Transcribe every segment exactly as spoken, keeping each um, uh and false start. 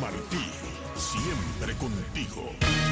Martí, siempre contigo.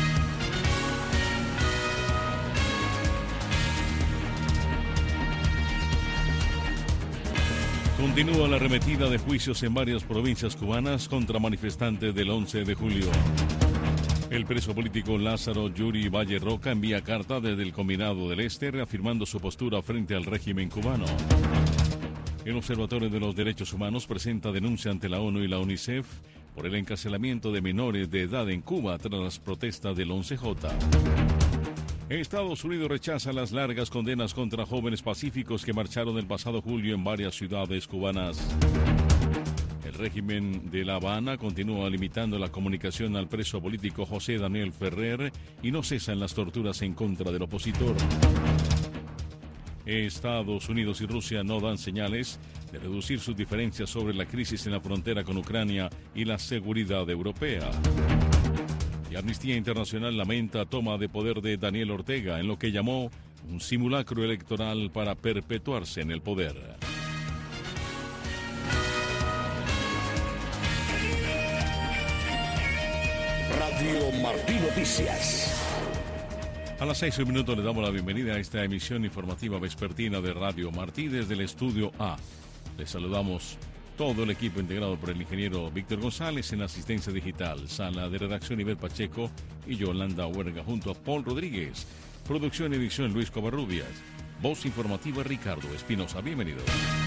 Continúa la arremetida de juicios en varias provincias cubanas contra manifestantes del once de julio. El preso político Lázaro Yuri Valle Roca envía carta desde el Combinado del Este reafirmando su postura frente al régimen cubano. El Observatorio de los Derechos Humanos presenta denuncia ante la ONU y la UNICEF por el encarcelamiento de menores de edad en Cuba tras las protestas del once jota. Estados Unidos rechaza las largas condenas contra jóvenes pacíficos que marcharon el pasado julio en varias ciudades cubanas. El régimen de La Habana continúa limitando la comunicación al preso político José Daniel Ferrer y no cesan las torturas en contra del opositor. Estados Unidos y Rusia no dan señales de reducir sus diferencias sobre la crisis en la frontera con Ucrania y la seguridad europea. Y Amnistía Internacional lamenta toma de poder de Daniel Ortega en lo que llamó un simulacro electoral para perpetuarse en el poder. Radio Martí Noticias. A las seis y un minuto le damos la bienvenida a esta emisión informativa vespertina de Radio Martí desde el Estudio A. Les saludamos todo el equipo integrado por el ingeniero Víctor González en asistencia digital, sala de redacción Ivette Pacheco y Yolanda Huerga junto a Paul Rodríguez, producción y edición Luis Covarrubias, voz informativa Ricardo Espinosa. Bienvenidos.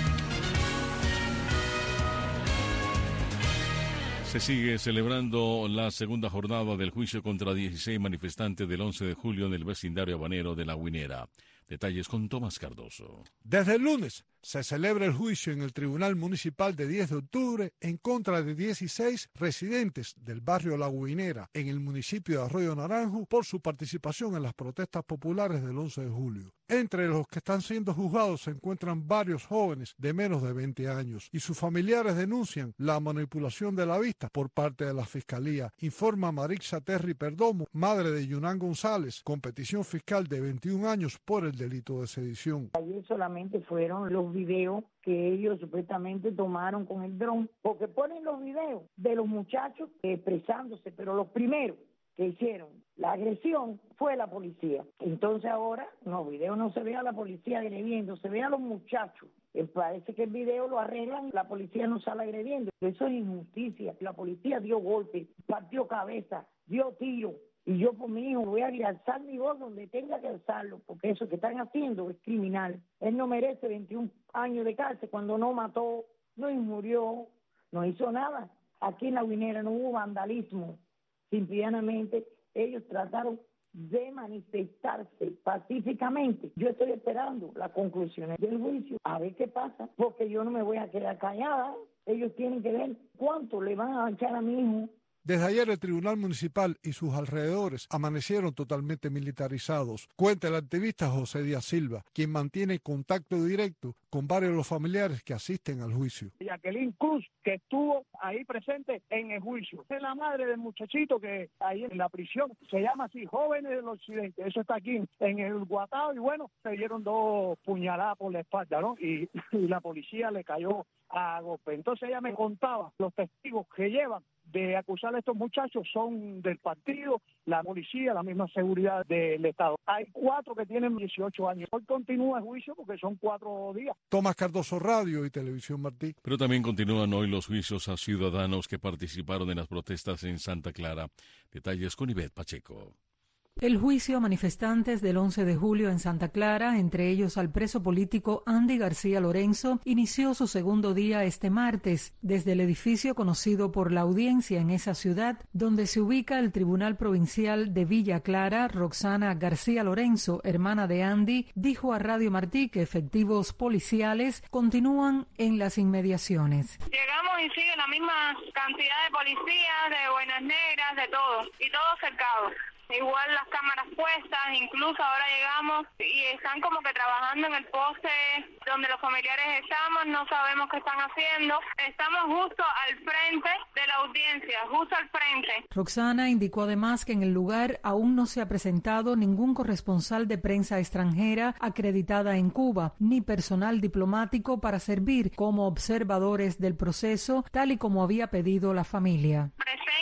Se sigue celebrando la segunda jornada del juicio contra dieciséis manifestantes del once de julio en el vecindario habanero de La Guinera. Detalles con Tomás Cardoso. Desde el lunes se celebra el juicio en el Tribunal Municipal de diez de octubre en contra de dieciséis residentes del barrio La Guinera en el municipio de Arroyo Naranjo por su participación en las protestas populares del once de julio. Entre los que están siendo juzgados se encuentran varios jóvenes de menos de veinte años y sus familiares denuncian la manipulación de la vista por parte de la Fiscalía, informa Marixa Terry Perdomo, madre de Yunán González, con petición fiscal de veintiún años por el delito de sedición. Ayer solamente fueron los videos que ellos supuestamente tomaron con el dron, porque ponen los videos de los muchachos expresándose, pero los primeros que hicieron la agresión fue la policía. Entonces ahora en los videos no se ve a la policía agrediendo, se ve a los muchachos. Eh, parece que el video lo arreglan, la policía no sale agrediendo. Eso es injusticia. La policía dio golpes, partió cabeza, dio tiro. Y yo por mi hijo voy a alzar mi voz donde tenga que alzarlo, porque eso que están haciendo es criminal. Él no merece veintiún años de cárcel cuando no mató, no murió, no hizo nada. Aquí en La Guinera no hubo vandalismo. Simplemente ellos trataron de manifestarse pacíficamente. Yo estoy esperando las conclusiones del juicio, a ver qué pasa, porque yo no me voy a quedar callada. Ellos tienen que ver cuánto le van a echar a mi hijo. Desde ayer el Tribunal Municipal y sus alrededores amanecieron totalmente militarizados. Cuenta el activista José Díaz Silva, quien mantiene contacto directo con varios de los familiares que asisten al juicio. Jacqueline Cruz, que estuvo ahí presente en el juicio. Es la madre del muchachito que ahí en la prisión se llama así, Jóvenes del Occidente. Eso está aquí en el Guatao y bueno, se dieron dos puñaladas por la espalda, ¿no? Y, y la policía le cayó a golpe. Entonces ella me contaba los testigos que llevan de acusar a estos muchachos son del partido, la policía, la misma seguridad del Estado. Hay cuatro que tienen dieciocho años. Hoy continúa el juicio porque son cuatro días. Tomás Cardoso, Radio y Televisión Martí. Pero también continúan hoy los juicios a ciudadanos que participaron en las protestas en Santa Clara. Detalles con Ivette Pacheco. El juicio a manifestantes del once de julio en Santa Clara, entre ellos al preso político Andy García Lorenzo, inició su segundo día este martes desde el edificio conocido por la audiencia en esa ciudad, donde se ubica el Tribunal Provincial de Villa Clara. Roxana García Lorenzo, hermana de Andy, dijo a Radio Martí que efectivos policiales continúan en las inmediaciones. Llegamos y sigue la misma cantidad de policías, de boinas negras, de todo, y todo cercado. Igual las cámaras puestas, incluso ahora llegamos y están como que trabajando en el poste donde los familiares estamos, no sabemos qué están haciendo. Estamos justo al frente de la audiencia, justo al frente. Roxana indicó además que en el lugar aún no se ha presentado ningún corresponsal de prensa extranjera acreditada en Cuba, ni personal diplomático para servir como observadores del proceso, tal y como había pedido la familia. Presente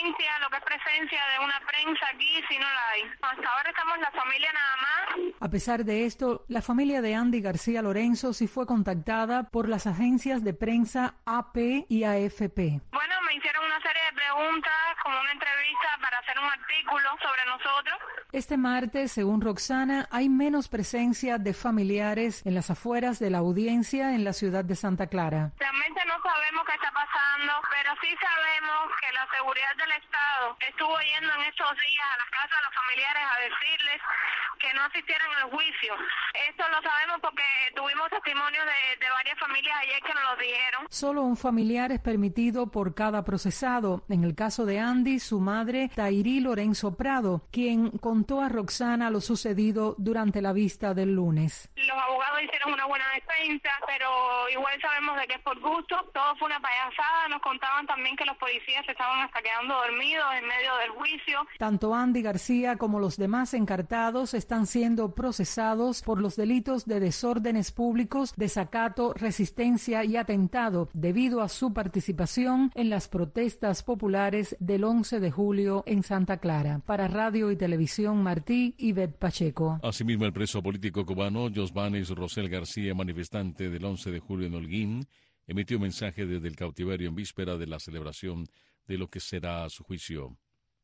presencia, lo que es presencia de una prensa aquí, sí no la hay. Hasta ahora estamos la familia nada más. A pesar de esto, la familia de Andy García Lorenzo sí fue contactada por las agencias de prensa A P y A F P. Bueno, me hicieron una serie de preguntas, como una entrevista para hacer un artículo sobre nosotros. Este martes, según Roxana, hay menos presencia de familiares en las afueras de la audiencia en la ciudad de Santa Clara. Realmente no sabemos qué está pasando, pero sí sabemos que la seguridad del Estado estuvo yendo en estos días a las casas de los familiares a decirles que no asistieran al juicio. Esto lo sabemos porque tuvimos testimonios de, de varias familias ayer que nos lo dijeron. Solo un familiar es permitido por cada procesado. En el caso de Andy, su madre, Tairí Lorenzo Prado, quien contó a Roxana lo sucedido durante la vista del lunes. Los abogados hicieron una buena defensa, pero igual sabemos de que es por gusto. Todo fue una payasada. Nos contaban también que los policías se estaban hasta quedando dormidos en medio del juicio. Tanto Andy García como los demás encartados están siendo procesados por los delitos de desórdenes públicos, desacato, resistencia y atentado debido a su participación en las protestas populares del once de julio en Santa Clara. Para Radio y Televisión Martí, Ivette Pacheco. Asimismo, el preso político cubano Josvanis Rosel García, manifestante del once de julio en Holguín, emitió un mensaje desde el cautiverio en víspera de la celebración de lo que será su juicio.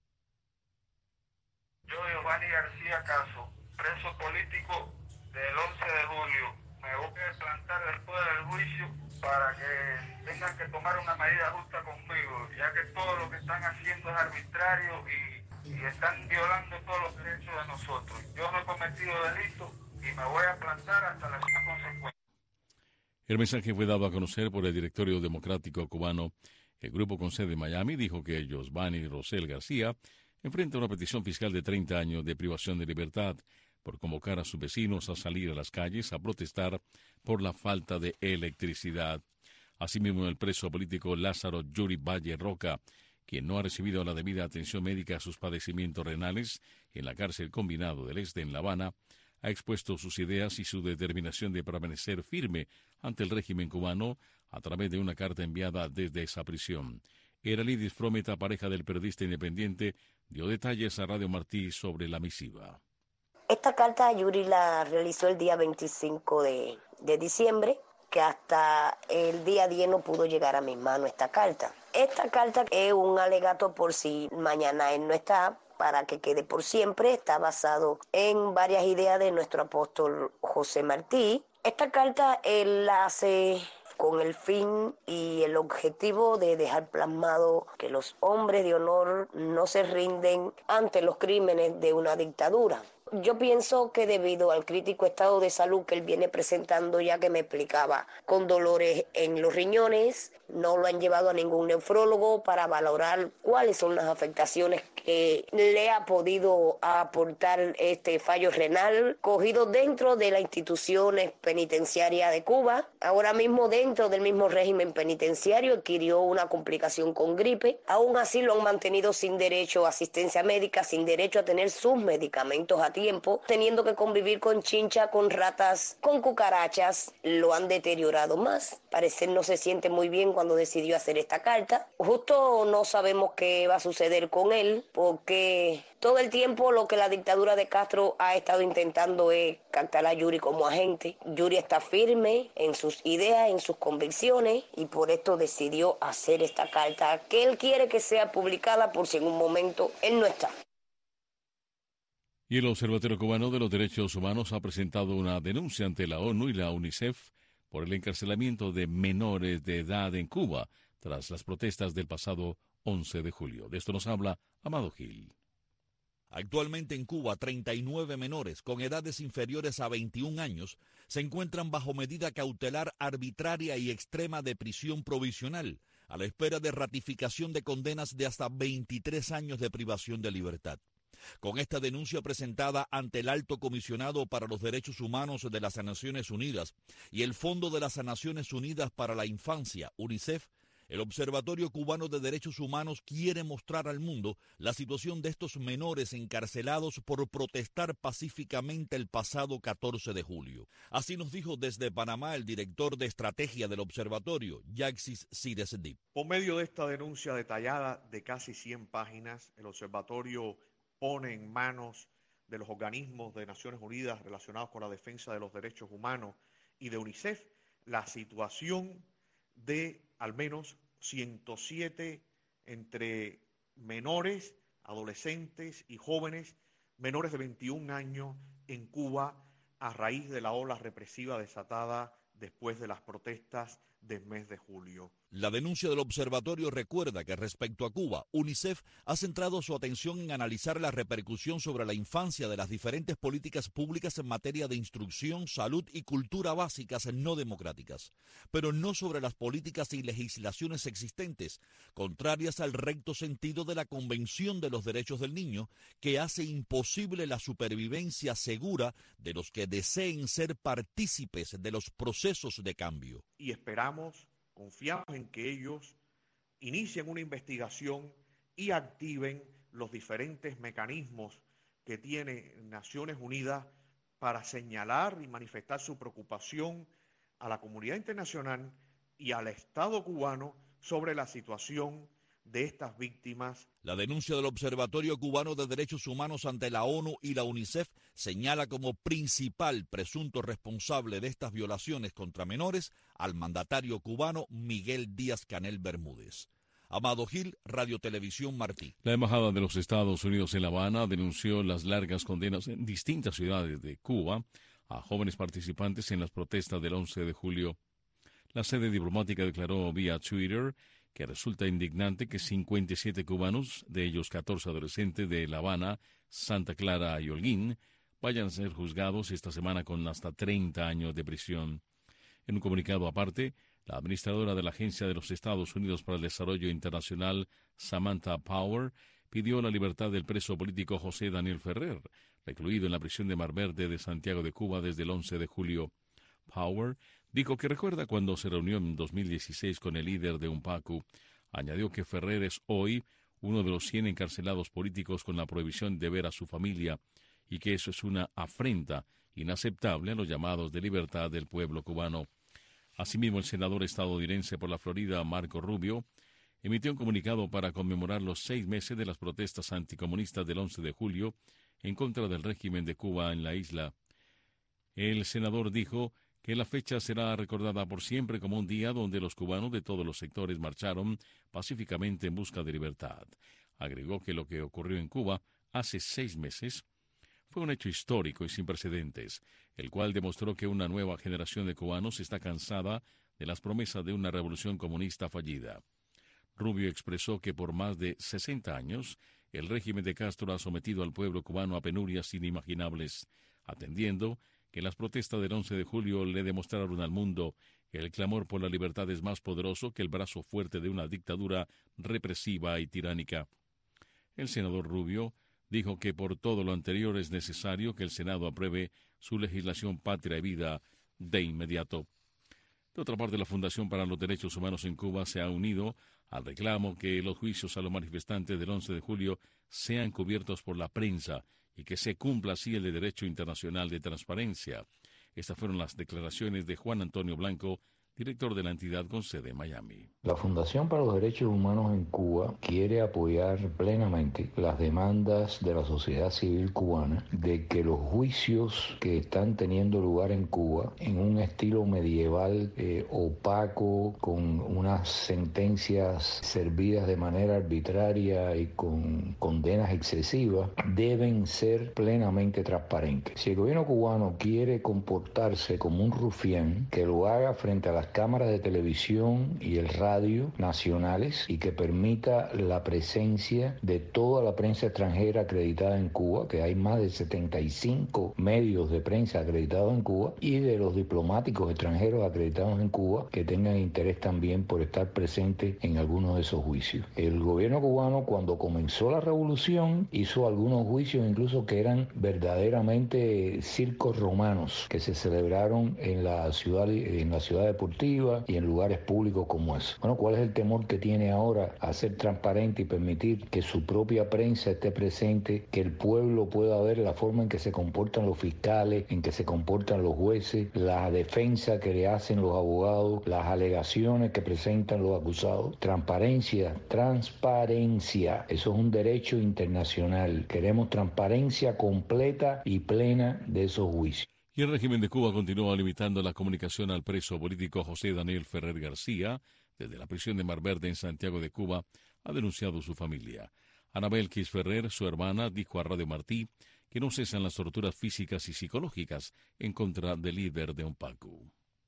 Yo, Josvanis García Caso, preso político del once de julio, me voy a plantar después del juicio para que tengan que tomar una medida justa conmigo, ya que todo lo que están haciendo es arbitrario y, y están violando todos los derechos de nosotros. Yo no he cometido delito y me voy a plantar hasta las consecuencias. El mensaje fue dado a conocer por el Directorio Democrático Cubano. El grupo con sede en Miami dijo que Josvanis Rosel García enfrenta una petición fiscal de treinta años de privación de libertad por convocar a sus vecinos a salir a las calles a protestar por la falta de electricidad. Asimismo, el preso político Lázaro Yuri Valle Roca, quien no ha recibido la debida atención médica a sus padecimientos renales en la cárcel Combinado del Este en La Habana, ha expuesto sus ideas y su determinación de permanecer firme ante el régimen cubano a través de una carta enviada desde esa prisión. Eralidis Frometa, pareja del periodista independiente, dio detalles a Radio Martí sobre la misiva. Esta carta Yuri la realizó el día veinticinco de, de diciembre, que hasta el día diez no pudo llegar a mis manos esta carta. Esta carta es un alegato por si mañana él no está, para que quede por siempre. Está basado en varias ideas de nuestro apóstol José Martí. Esta carta él la hace con el fin y el objetivo de dejar plasmado que los hombres de honor no se rinden ante los crímenes de una dictadura. Yo pienso que debido al crítico estado de salud que él viene presentando, ya que me explicaba, con dolores en los riñones, no lo han llevado a ningún nefrólogo para valorar cuáles son las afectaciones que le ha podido aportar este fallo renal, cogido dentro de las instituciones penitenciarias de Cuba. Ahora mismo dentro del mismo régimen penitenciario adquirió una complicación con gripe. Aún así lo han mantenido sin derecho a asistencia médica, sin derecho a tener sus medicamentos a tiempo, teniendo que convivir con chincha, con ratas, con cucarachas. Lo han deteriorado más. Parece no se siente muy bien cuando decidió hacer esta carta. Justo no sabemos qué va a suceder con él, porque todo el tiempo lo que la dictadura de Castro ha estado intentando es captar a Yuri como agente. Yuri está firme en sus ideas, en sus convicciones, y por esto decidió hacer esta carta que él quiere que sea publicada por si en un momento él no está. Y el Observatorio Cubano de los Derechos Humanos ha presentado una denuncia ante la ONU y la UNICEF por el encarcelamiento de menores de edad en Cuba tras las protestas del pasado once de julio. De esto nos habla Amado Gil. Actualmente en Cuba, treinta y nueve menores con edades inferiores a veintiún años se encuentran bajo medida cautelar arbitraria y extrema de prisión provisional, a la espera de ratificación de condenas de hasta veintitrés años de privación de libertad. Con esta denuncia presentada ante el Alto Comisionado para los Derechos Humanos de las Naciones Unidas y el Fondo de las Naciones Unidas para la Infancia, UNICEF, El Observatorio Cubano de Derechos Humanos quiere mostrar al mundo la situación de estos menores encarcelados por protestar pacíficamente el pasado catorce de julio. Así nos dijo desde Panamá el director de estrategia del observatorio, Yaxis Siresdip. Por medio de esta denuncia detallada de casi cien páginas, el observatorio pone en manos de los organismos de Naciones Unidas relacionados con la defensa de los derechos humanos y de UNICEF la situación de al menos ciento siete entre menores, adolescentes y jóvenes menores de veintiún años en Cuba a raíz de la ola represiva desatada después de las protestas del mes de julio. La denuncia del observatorio recuerda que respecto a Cuba, UNICEF ha centrado su atención en analizar la repercusión sobre la infancia de las diferentes políticas públicas en materia de instrucción, salud y cultura básicas no democráticas, pero no sobre las políticas y legislaciones existentes, contrarias al recto sentido de la Convención de los Derechos del Niño, que hace imposible la supervivencia segura de los que deseen ser partícipes de los procesos de cambio. Y esperamos, confiamos en que ellos inicien una investigación y activen los diferentes mecanismos que tiene Naciones Unidas para señalar y manifestar su preocupación a la comunidad internacional y al Estado cubano sobre la situación de estas víctimas. La denuncia del Observatorio Cubano de Derechos Humanos ante la ONU y la UNICEF señala como principal presunto responsable de estas violaciones contra menores al mandatario cubano Miguel Díaz-Canel Bermúdez. Amado Gil, Radio Televisión Martí. La Embajada de los Estados Unidos en La Habana denunció las largas condenas en distintas ciudades de Cuba a jóvenes participantes en las protestas del once de julio. La sede diplomática declaró vía Twitter que resulta indignante que cincuenta y siete cubanos, de ellos catorce adolescentes de La Habana, Santa Clara y Holguín, vayan a ser juzgados esta semana con hasta treinta años de prisión. En un comunicado aparte, la administradora de la Agencia de los Estados Unidos para el Desarrollo Internacional, Samantha Power, pidió la libertad del preso político José Daniel Ferrer, recluido en la prisión de Mar Verde de Santiago de Cuba desde el once de julio. Power dijo que recuerda cuando se reunió en dos mil dieciséis con el líder de UNPACU. Añadió que Ferrer es hoy uno de los cien encarcelados políticos con la prohibición de ver a su familia y que eso es una afrenta inaceptable a los llamados de libertad del pueblo cubano. Asimismo, el senador estadounidense por la Florida, Marco Rubio, emitió un comunicado para conmemorar los seis meses de las protestas anticomunistas del once de julio en contra del régimen de Cuba en la isla. El senador dijo que la fecha será recordada por siempre como un día donde los cubanos de todos los sectores marcharon pacíficamente en busca de libertad. Agregó que lo que ocurrió en Cuba hace seis meses fue un hecho histórico y sin precedentes, el cual demostró que una nueva generación de cubanos está cansada de las promesas de una revolución comunista fallida. Rubio expresó que por más de sesenta años el régimen de Castro ha sometido al pueblo cubano a penurias inimaginables, atendiendo que las protestas del once de julio le demostraron al mundo que el clamor por la libertad es más poderoso que el brazo fuerte de una dictadura represiva y tiránica. El senador Rubio dijo que por todo lo anterior es necesario que el Senado apruebe su legislación Patria y Vida de inmediato. De otra parte, la Fundación para los Derechos Humanos en Cuba se ha unido al reclamo que los juicios a los manifestantes del once de julio sean cubiertos por la prensa y que se cumpla así el de derecho internacional de transparencia. Estas fueron las declaraciones de Juan Antonio Blanco, director de la entidad con sede en Miami. La Fundación para los Derechos Humanos en Cuba quiere apoyar plenamente las demandas de la sociedad civil cubana de que los juicios que están teniendo lugar en Cuba en un estilo medieval eh, opaco, con unas sentencias servidas de manera arbitraria y con condenas excesivas, deben ser plenamente transparentes. Si el gobierno cubano quiere comportarse como un rufián, que lo haga frente a las cámaras de televisión y el radio nacionales y que permita la presencia de toda la prensa extranjera acreditada en Cuba, que hay más de setenta y cinco medios de prensa acreditados en Cuba, y de los diplomáticos extranjeros acreditados en Cuba que tengan interés también por estar presentes en algunos de esos juicios. El gobierno cubano, cuando comenzó la revolución, hizo algunos juicios incluso que eran verdaderamente circos romanos que se celebraron en la ciudad, en la ciudad de Puerto deportivas y en lugares públicos como ese. Bueno, ¿cuál es el temor que tiene ahora a ser transparente y permitir que su propia prensa esté presente, que el pueblo pueda ver la forma en que se comportan los fiscales, en que se comportan los jueces, la defensa que le hacen los abogados, las alegaciones que presentan los acusados? Transparencia, transparencia. Eso es un derecho internacional. Queremos transparencia completa y plena de esos juicios. Y el régimen de Cuba continúa limitando la comunicación al preso político José Daniel Ferrer García. Desde la prisión de Mar Verde en Santiago de Cuba, ha denunciado su familia. Anabel Quis Ferrer, su hermana, dijo a Radio Martí que no cesan las torturas físicas y psicológicas en contra del líder de ONPACU.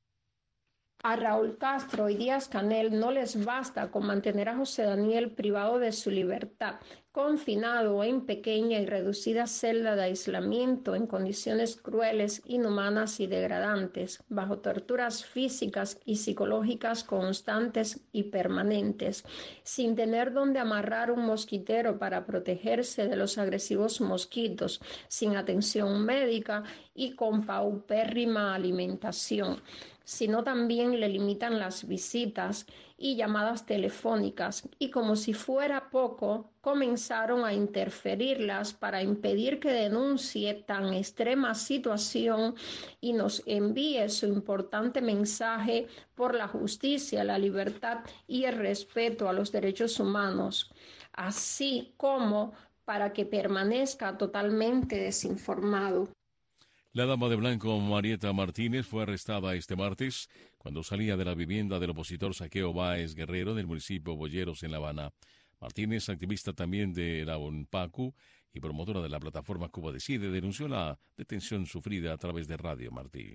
A Raúl Castro y Díaz Canel no les basta con mantener a José Daniel privado de su libertad, confinado en pequeña y reducida celda de aislamiento en condiciones crueles, inhumanas y degradantes, bajo torturas físicas y psicológicas constantes y permanentes, sin tener donde amarrar un mosquitero para protegerse de los agresivos mosquitos, sin atención médica y con paupérrima alimentación, sino también le limitan las visitas y llamadas telefónicas, y como si fuera poco, comenzaron a interferirlas para impedir que denuncie tan extrema situación y nos envíe su importante mensaje por la justicia, la libertad y el respeto a los derechos humanos, así como para que permanezca totalmente desinformado. La dama de blanco Marieta Martínez fue arrestada este martes cuando salía de la vivienda del opositor Saqueo Báez Guerrero del municipio Boyeros en La Habana. Martínez, activista también de la ONPACU y promotora de la plataforma Cuba Decide, denunció la detención sufrida a través de Radio Martí.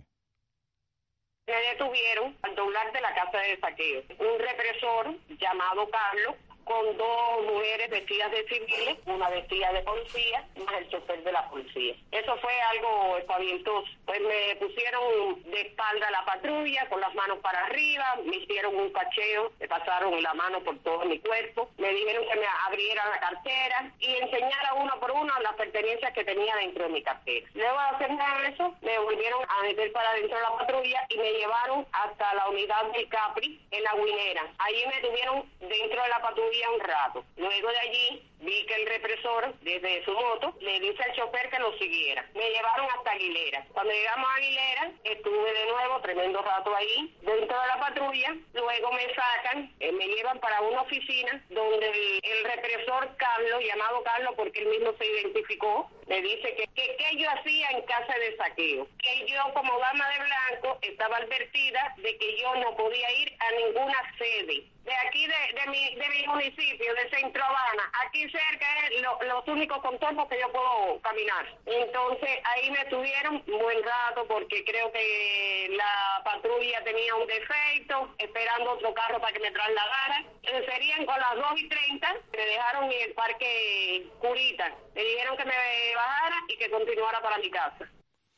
Se detuvieron al doblar de la casa de saqueo un represor llamado Carlos, con dos mujeres vestidas de civiles, una vestida de policía, más el chofer de la policía. Eso fue algo espavientoso. Pues me pusieron de espalda a la patrulla, con las manos para arriba, me hicieron un cacheo, me pasaron la mano por todo mi cuerpo, me dijeron que me abriera la cartera y enseñara uno por uno las pertenencias que tenía dentro de mi cartera. Luego de hacer nada eso, me volvieron a meter para dentro de la patrulla y me llevaron hasta la unidad del Capri, en la Guinera. Allí me tuvieron dentro de la patrulla un rato. Luego de allí vi que el represor, desde su moto, le dice al chofer que lo siguiera. Me llevaron hasta Aguilera. Cuando llegamos a Aguilera, estuve de nuevo tremendo rato ahí, dentro de la patrulla. Luego me sacan, eh, me llevan para una oficina donde el, el represor Carlos, llamado Carlos porque él mismo se identificó, me dice que, que, que yo hacía en casa de saqueo. Que yo, como dama de blanco, estaba advertida de que yo no podía ir a ninguna sede de aquí de, de, mi, de mi municipio, de Centro Habana. Aquí cerca es lo, los únicos contornos que yo puedo caminar. Entonces ahí me tuvieron un buen rato porque creo que la patrulla tenía un defecto, esperando otro carro para que me trasladara. Eh, serían con las dos y treinta, me dejaron en el parque Curita. Me dijeron que me bajara y que continuara para mi casa.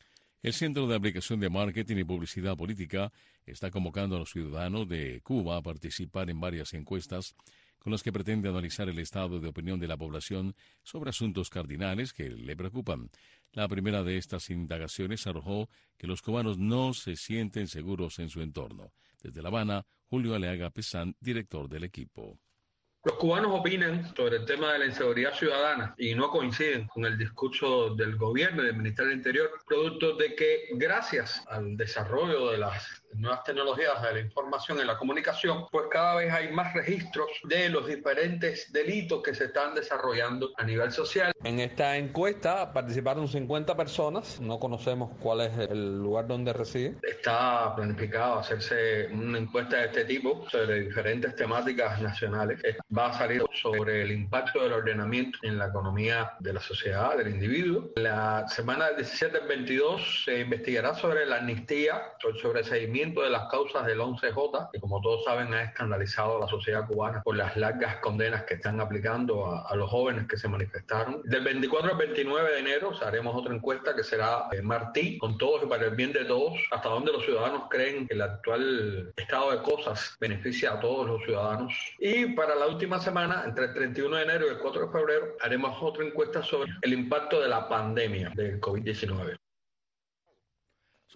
El Centro de Aplicación de Marketing y Publicidad Política está convocando a los ciudadanos de Cuba a participar en varias encuestas con las que pretende analizar el estado de opinión de la población sobre asuntos cardinales que le preocupan. La primera de estas indagaciones arrojó que los cubanos no se sienten seguros en su entorno. Desde La Habana, Julio Aleaga Pesán, director del equipo. Los cubanos opinan sobre el tema de la inseguridad ciudadana y no coinciden con el discurso del gobierno y del Ministerio del Interior, producto de que gracias al desarrollo de las nuevas tecnologías de la información y la comunicación, pues cada vez hay más registros de los diferentes delitos que se están desarrollando a nivel social. En esta encuesta participaron cincuenta personas, no conocemos cuál es el lugar donde residen. Está planificado hacerse una encuesta de este tipo sobre diferentes temáticas nacionales. Va a salir sobre el impacto del ordenamiento en la economía de la sociedad, del individuo. La semana del diecisiete al veintidós se investigará sobre la amnistía, sobre el sobreseimiento de las causas del once J, que como todos saben ha escandalizado a la sociedad cubana por las largas condenas que están aplicando a, a los jóvenes que se manifestaron. Del veinticuatro al veintinueve de enero haremos otra encuesta que será eh, Martí, con todos y para el bien de todos, hasta donde los ciudadanos creen que el actual estado de cosas beneficia a todos los ciudadanos. Y para la última semana, entre el treinta y uno de enero y el cuatro de febrero, haremos otra encuesta sobre el impacto de la pandemia del COVID diecinueve.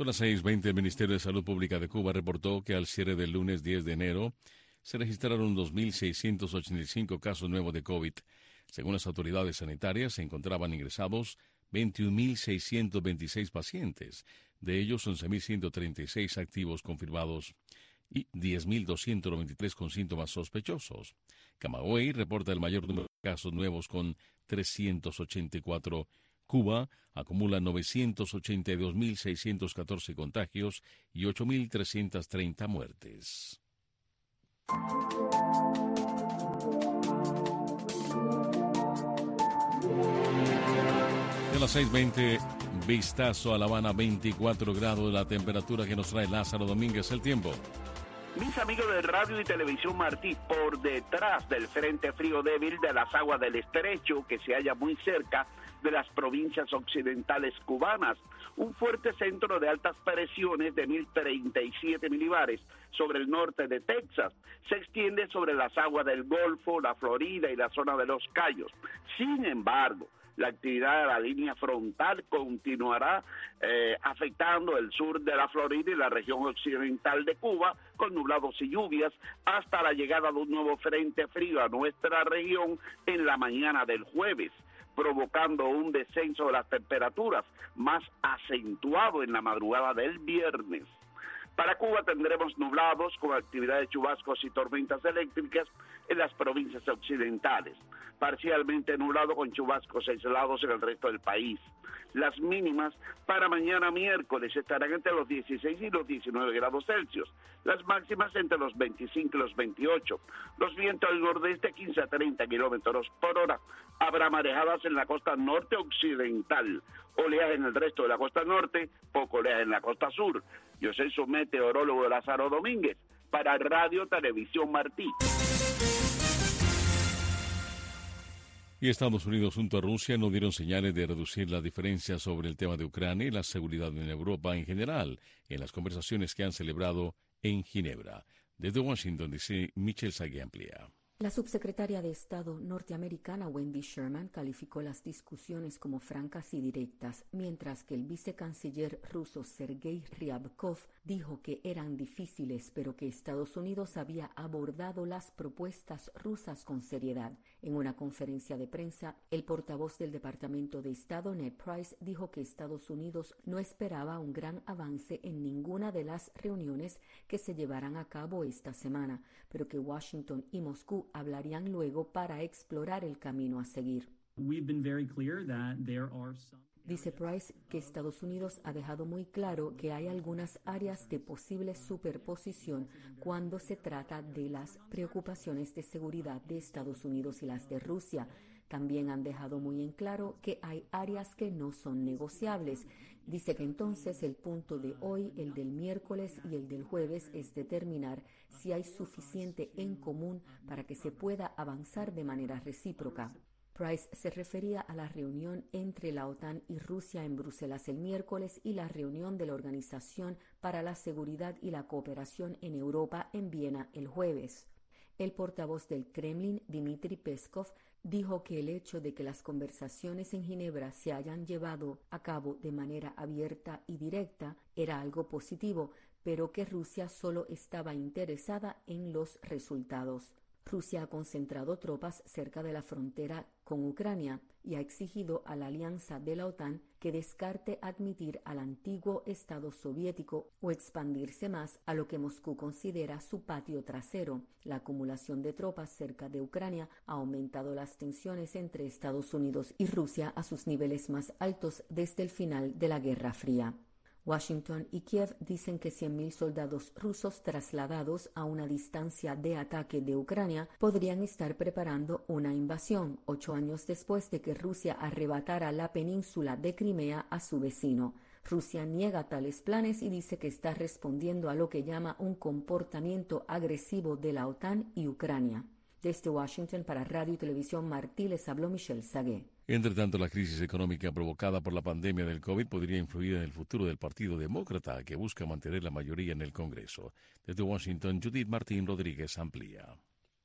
Son las seis veinte. El Ministerio de Salud Pública de Cuba reportó que al cierre del lunes diez de enero se registraron dos mil seiscientos ochenta y cinco casos nuevos de COVID. Según las autoridades sanitarias, se encontraban ingresados veintiún mil seiscientos veintiséis pacientes, de ellos once mil ciento treinta y seis activos confirmados y diez mil doscientos noventa y tres con síntomas sospechosos. Camagüey reporta el mayor número de casos nuevos con trescientos ochenta y cuatro. Cuba acumula novecientos ochenta y dos mil seiscientos catorce contagios y ocho mil trescientos treinta muertes. De las seis veinte, vistazo a La Habana, veinticuatro grados, la temperatura que nos trae Lázaro Domínguez. El tiempo. Mis amigos de Radio y Televisión Martí, por detrás del frente frío débil de las aguas del estrecho que se halla muy cerca de las provincias occidentales cubanas, un fuerte centro de altas presiones de mil treinta y siete milibares sobre el norte de Texas se extiende sobre las aguas del Golfo, la Florida y la zona de Los Cayos. Sin embargo, la actividad de la línea frontal continuará eh, afectando el sur de la Florida y la región occidental de Cuba, con nublados y lluvias, hasta la llegada de un nuevo frente frío a nuestra región en la mañana del jueves, provocando un descenso de las temperaturas más acentuado en la madrugada del viernes. Para Cuba tendremos nublados con actividad de chubascos y tormentas eléctricas en las provincias occidentales, parcialmente nublado con chubascos aislados en el resto del país. Las mínimas para mañana miércoles estarán entre los dieciséis y los diecinueve grados Celsius, las máximas entre los veinticinco y los veintiocho. Los vientos del nordeste quince a treinta kilómetros por hora. Habrá marejadas en la costa norte occidental, oleaje en el resto de la costa norte, poco oleaje en la costa sur. Yo soy su meteorólogo Lázaro Domínguez para Radio Televisión Martí. Y Estados Unidos junto a Rusia no dieron señales de reducir las diferencias sobre el tema de Ucrania y la seguridad en Europa en general en las conversaciones que han celebrado en Ginebra. Desde Washington, D C, Michelle Sagui amplía. La subsecretaria de Estado norteamericana Wendy Sherman calificó las discusiones como francas y directas, mientras que el vicecanciller ruso Sergei Ryabkov dijo que eran difíciles, pero que Estados Unidos había abordado las propuestas rusas con seriedad. En una conferencia de prensa, el portavoz del Departamento de Estado, Ned Price, dijo que Estados Unidos no esperaba un gran avance en ninguna de las reuniones que se llevarán a cabo esta semana, pero que Washington y Moscú hablarían luego para explorar el camino a seguir. Dice Price que Estados Unidos ha dejado muy claro que hay algunas áreas de posible superposición cuando se trata de las preocupaciones de seguridad de Estados Unidos y las de Rusia. También han dejado muy en claro que hay áreas que no son negociables. Dice que entonces el punto de hoy, el del miércoles y el del jueves es determinar si hay suficiente en común para que se pueda avanzar de manera recíproca. Price se refería a la reunión entre la OTAN y Rusia en Bruselas el miércoles y la reunión de la Organización para la Seguridad y la Cooperación en Europa en Viena el jueves. El portavoz del Kremlin, Dmitry Peskov, dijo que el hecho de que las conversaciones en Ginebra se hayan llevado a cabo de manera abierta y directa era algo positivo, pero que Rusia solo estaba interesada en los resultados. Rusia ha concentrado tropas cerca de la frontera con Ucrania y ha exigido a la alianza de la OTAN que descarte admitir al antiguo Estado soviético o expandirse más a lo que Moscú considera su patio trasero. La acumulación de tropas cerca de Ucrania ha aumentado las tensiones entre Estados Unidos y Rusia a sus niveles más altos desde el final de la Guerra Fría. Washington y Kiev dicen que cien mil soldados rusos trasladados a una distancia de ataque de Ucrania podrían estar preparando una invasión, ocho años después de que Rusia arrebatara la península de Crimea a su vecino. Rusia niega tales planes y dice que está respondiendo a lo que llama un comportamiento agresivo de la OTAN y Ucrania. Desde Washington para Radio y Televisión Martí les habló Michelle Sagué. Entre tanto, la crisis económica provocada por la pandemia del COVID podría influir en el futuro del Partido Demócrata, que busca mantener la mayoría en el Congreso. Desde Washington, Judith Martín Rodríguez amplía.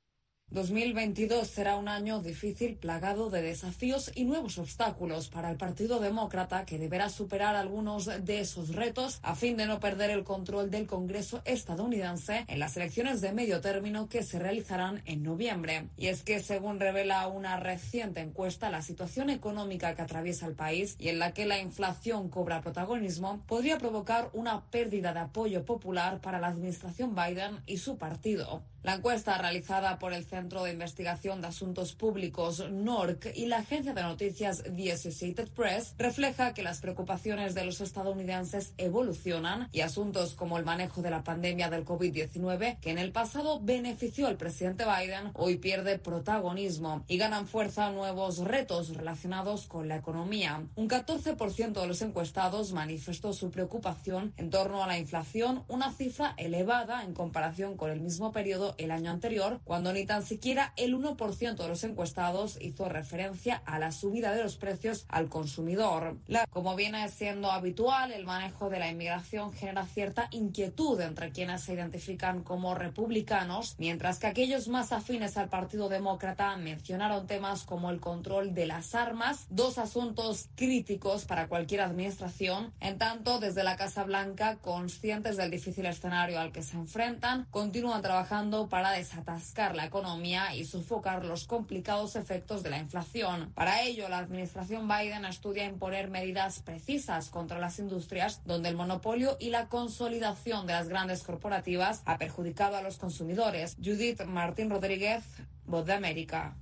dos mil veintidós será un año difícil, plagado de desafíos y nuevos obstáculos para el Partido Demócrata, que deberá superar algunos de esos retos a fin de no perder el control del Congreso estadounidense en las elecciones de medio término que se realizarán en noviembre. Y es que, según revela una reciente encuesta, la situación económica que atraviesa el país y en la que la inflación cobra protagonismo podría provocar una pérdida de apoyo popular para la administración Biden y su partido. La encuesta, realizada por el Centro de Investigación de Asuntos Públicos N O R C y la agencia de noticias The Associated Press, refleja que las preocupaciones de los estadounidenses evolucionan y asuntos como el manejo de la pandemia del COVID diecinueve, que en el pasado benefició al presidente Biden, hoy pierde protagonismo y ganan fuerza nuevos retos relacionados con la economía. Un catorce por ciento de los encuestados manifestó su preocupación en torno a la inflación, una cifra elevada en comparación con el mismo periodo el año anterior, cuando ni tan siquiera el uno por ciento de los encuestados hizo referencia a la subida de los precios al consumidor. La, como viene siendo habitual, el manejo de la inmigración genera cierta inquietud entre quienes se identifican como republicanos, mientras que aquellos más afines al Partido Demócrata mencionaron temas como el control de las armas, dos asuntos críticos para cualquier administración. En tanto, desde la Casa Blanca, conscientes del difícil escenario al que se enfrentan, continúan trabajando para desatascar la economía y sofocar los complicados efectos de la inflación. Para ello, la administración Biden estudia imponer medidas precisas contra las industrias, donde el monopolio y la consolidación de las grandes corporativas ha perjudicado a los consumidores. Judith Martín Rodríguez, Voz de América.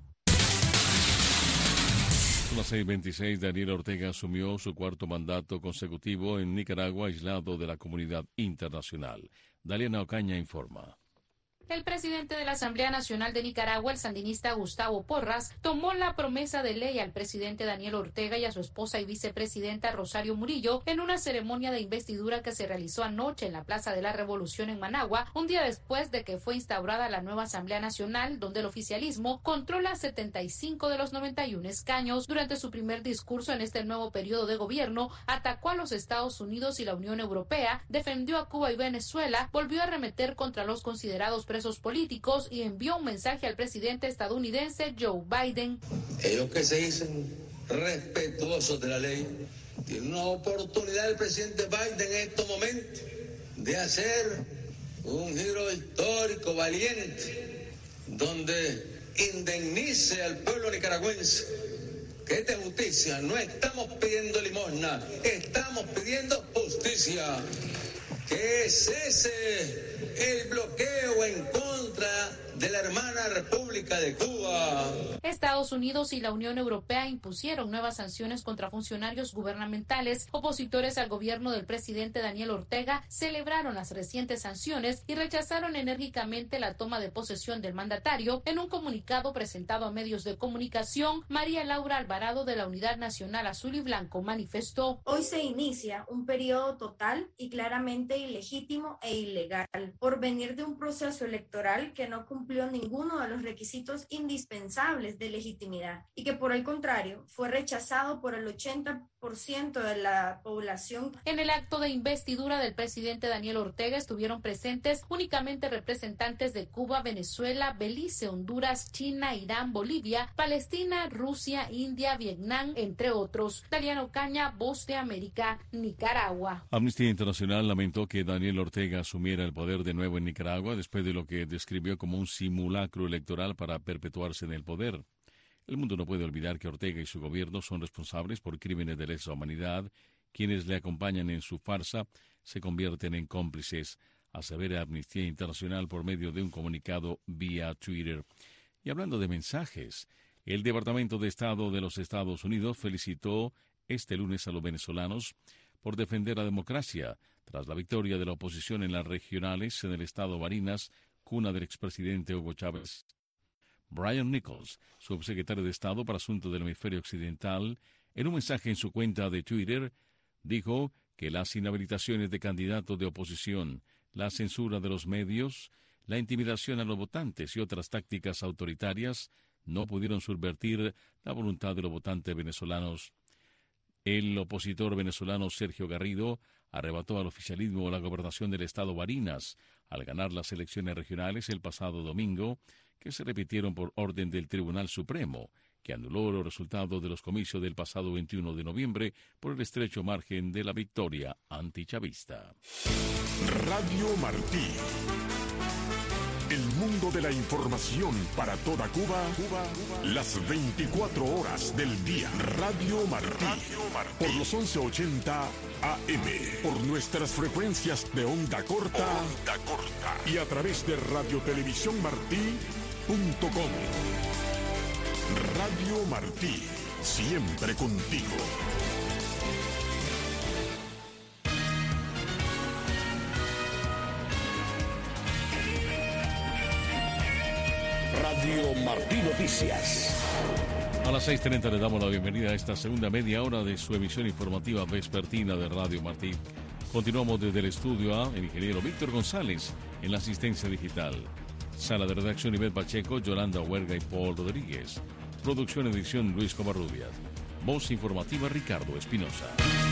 A las seis veintiséis, Daniel Ortega asumió su cuarto mandato consecutivo en Nicaragua, aislado de la comunidad internacional. Daliana Ocaña informa. El presidente de la Asamblea Nacional de Nicaragua, el sandinista Gustavo Porras, tomó la promesa de ley al presidente Daniel Ortega y a su esposa y vicepresidenta Rosario Murillo en una ceremonia de investidura que se realizó anoche en la Plaza de la Revolución en Managua, un día después de que fue instaurada la nueva Asamblea Nacional, donde el oficialismo controla setenta y cinco de los noventa y uno escaños. Durante su primer discurso en este nuevo periodo de gobierno, atacó a los Estados Unidos y la Unión Europea, defendió a Cuba y Venezuela, volvió a arremeter contra los considerados presos políticos y envió un mensaje al presidente estadounidense Joe Biden. Ellos que se dicen respetuosos de la ley, tienen una oportunidad el presidente Biden en estos momentos de hacer un giro histórico valiente, donde indemnice al pueblo nicaragüense. Que esta es justicia, no estamos pidiendo limosna, estamos pidiendo justicia. Que cese el bloqueo en contra de la hermana República de Cuba. Estados Unidos y la Unión Europea impusieron nuevas sanciones contra funcionarios gubernamentales. Opositores al gobierno del presidente Daniel Ortega celebraron las recientes sanciones y rechazaron enérgicamente la toma de posesión del mandatario. En un comunicado presentado a medios de comunicación, María Laura Alvarado, de la Unidad Nacional Azul y Blanco, manifestó: hoy se inicia un periodo total y claramente ilegítimo e ilegal por venir de un proceso electoral que no cumplió ninguno de los requisitos indispensables de legitimidad y que por el contrario fue rechazado por el ochenta por ciento de la población. En el acto de investidura del presidente Daniel Ortega estuvieron presentes únicamente representantes de Cuba, Venezuela, Belice, Honduras, China, Irán, Bolivia, Palestina, Rusia, India, Vietnam, entre otros. Daliana Ocaña, Voz de América, Nicaragua. Amnistía Internacional lamentó que Daniel Ortega asumiera el poder de nuevo en Nicaragua después de lo que describió como un simulacro electoral para perpetuarse en el poder. El mundo no puede olvidar que Ortega y su gobierno son responsables por crímenes de lesa humanidad. Quienes le acompañan en su farsa se convierten en cómplices, asevera Amnistía Internacional por medio de un comunicado vía Twitter. Y hablando de mensajes, el Departamento de Estado de los Estados Unidos felicitó este lunes a los venezolanos por defender la democracia tras la victoria de la oposición en las regionales en el estado Barinas, cuna del expresidente Hugo Chávez. Brian Nichols, subsecretario de Estado para Asuntos del Hemisferio Occidental, en un mensaje en su cuenta de Twitter, dijo que las inhabilitaciones de candidatos de oposición, la censura de los medios, la intimidación a los votantes y otras tácticas autoritarias no pudieron subvertir la voluntad de los votantes venezolanos. El opositor venezolano Sergio Garrido arrebató al oficialismo la gobernación del estado Barinas al ganar las elecciones regionales el pasado domingo, que se repitieron por orden del Tribunal Supremo, que anuló los resultados de los comicios del pasado veintiuno de noviembre por el estrecho margen de la victoria antichavista. Radio Martí. El mundo de la información para toda Cuba, Cuba, las veinticuatro horas del día. Radio Martí, Radio Martí. Por los once ochenta A M, por nuestras frecuencias de onda corta, onda corta. Y a través de radio televisión martí punto com. Radio Martí, siempre contigo. Radio Martí Noticias. A las seis treinta le damos la bienvenida a esta segunda media hora de su emisión informativa vespertina de Radio Martí. Continuamos desde el estudio A, el ingeniero Víctor González en la asistencia digital. Sala de redacción Ivette Pacheco, Yolanda Huerga y Paul Rodríguez. Producción edición Luis Covarrubias. Voz informativa Ricardo Espinosa.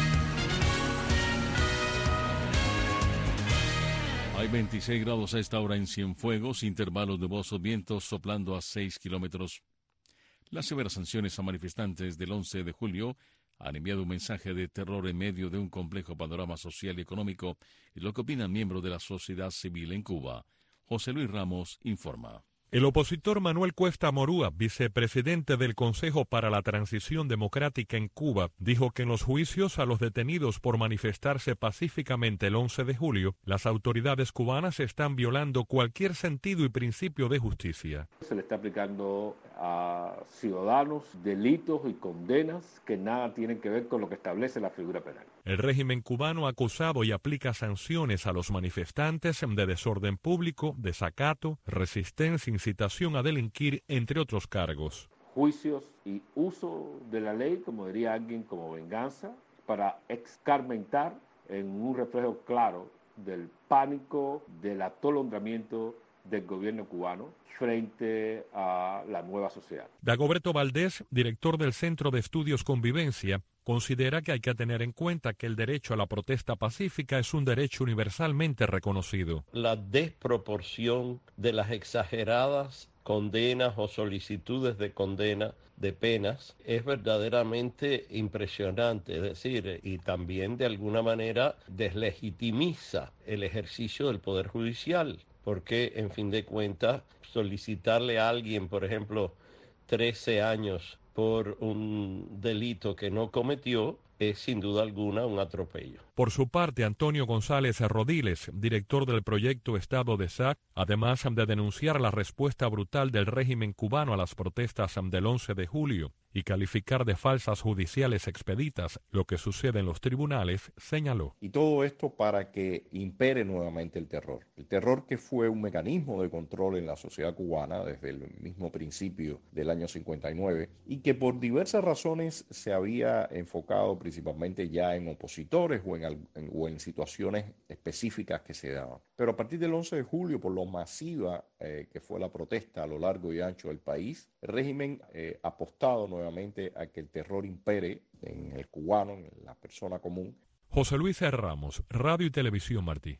Hay veintiséis grados a esta hora en Cienfuegos, intervalos nubosos, vientos soplando a seis kilómetros. Las severas sanciones a manifestantes del once de julio han enviado un mensaje de terror en medio de un complejo panorama social y económico, y lo que opinan miembros de la sociedad civil en Cuba. José Luis Ramos informa. El opositor Manuel Cuesta Morúa, vicepresidente del Consejo para la Transición Democrática en Cuba, dijo que en los juicios a los detenidos por manifestarse pacíficamente el once de julio, las autoridades cubanas están violando cualquier sentido y principio de justicia. Se le está aplicando a ciudadanos delitos y condenas que nada tienen que ver con lo que establece la figura penal. El régimen cubano ha acusado y aplica sanciones a los manifestantes de desorden público, desacato, resistencia, incitación a delinquir, entre otros cargos. Juicios y uso de la ley, como diría alguien, como venganza, para escarmentar en un reflejo claro del pánico, del atolondramiento del gobierno cubano frente a la nueva sociedad. Dagoberto Valdés, director del Centro de Estudios Convivencia, considera que hay que tener en cuenta que el derecho a la protesta pacífica es un derecho universalmente reconocido. La desproporción de las exageradas condenas o solicitudes de condena de penas es verdaderamente impresionante, es decir, y también de alguna manera deslegitimiza el ejercicio del Poder Judicial, porque en fin de cuentas solicitarle a alguien, por ejemplo, trece años por un delito que no cometió es sin duda alguna un atropello. Por su parte, Antonio González Rodiles, director del proyecto Estado de S A C, además de denunciar la respuesta brutal del régimen cubano a las protestas del once de julio y calificar de falsas judiciales expeditas lo que sucede en los tribunales, señaló. Y todo esto para que impere nuevamente el terror. El terror que fue un mecanismo de control en la sociedad cubana desde el mismo principio del año cincuenta y nueve y que por diversas razones se había enfocado principalmente ya en opositores o en, en, o en situaciones específicas que se daban. Pero a partir del once de julio, por lo masiva eh, que fue la protesta a lo largo y ancho del país, el régimen eh, ha apostado nuevamente a que el terror impere en el cubano, en la persona común. José Luis Ramos, Radio y Televisión Martí.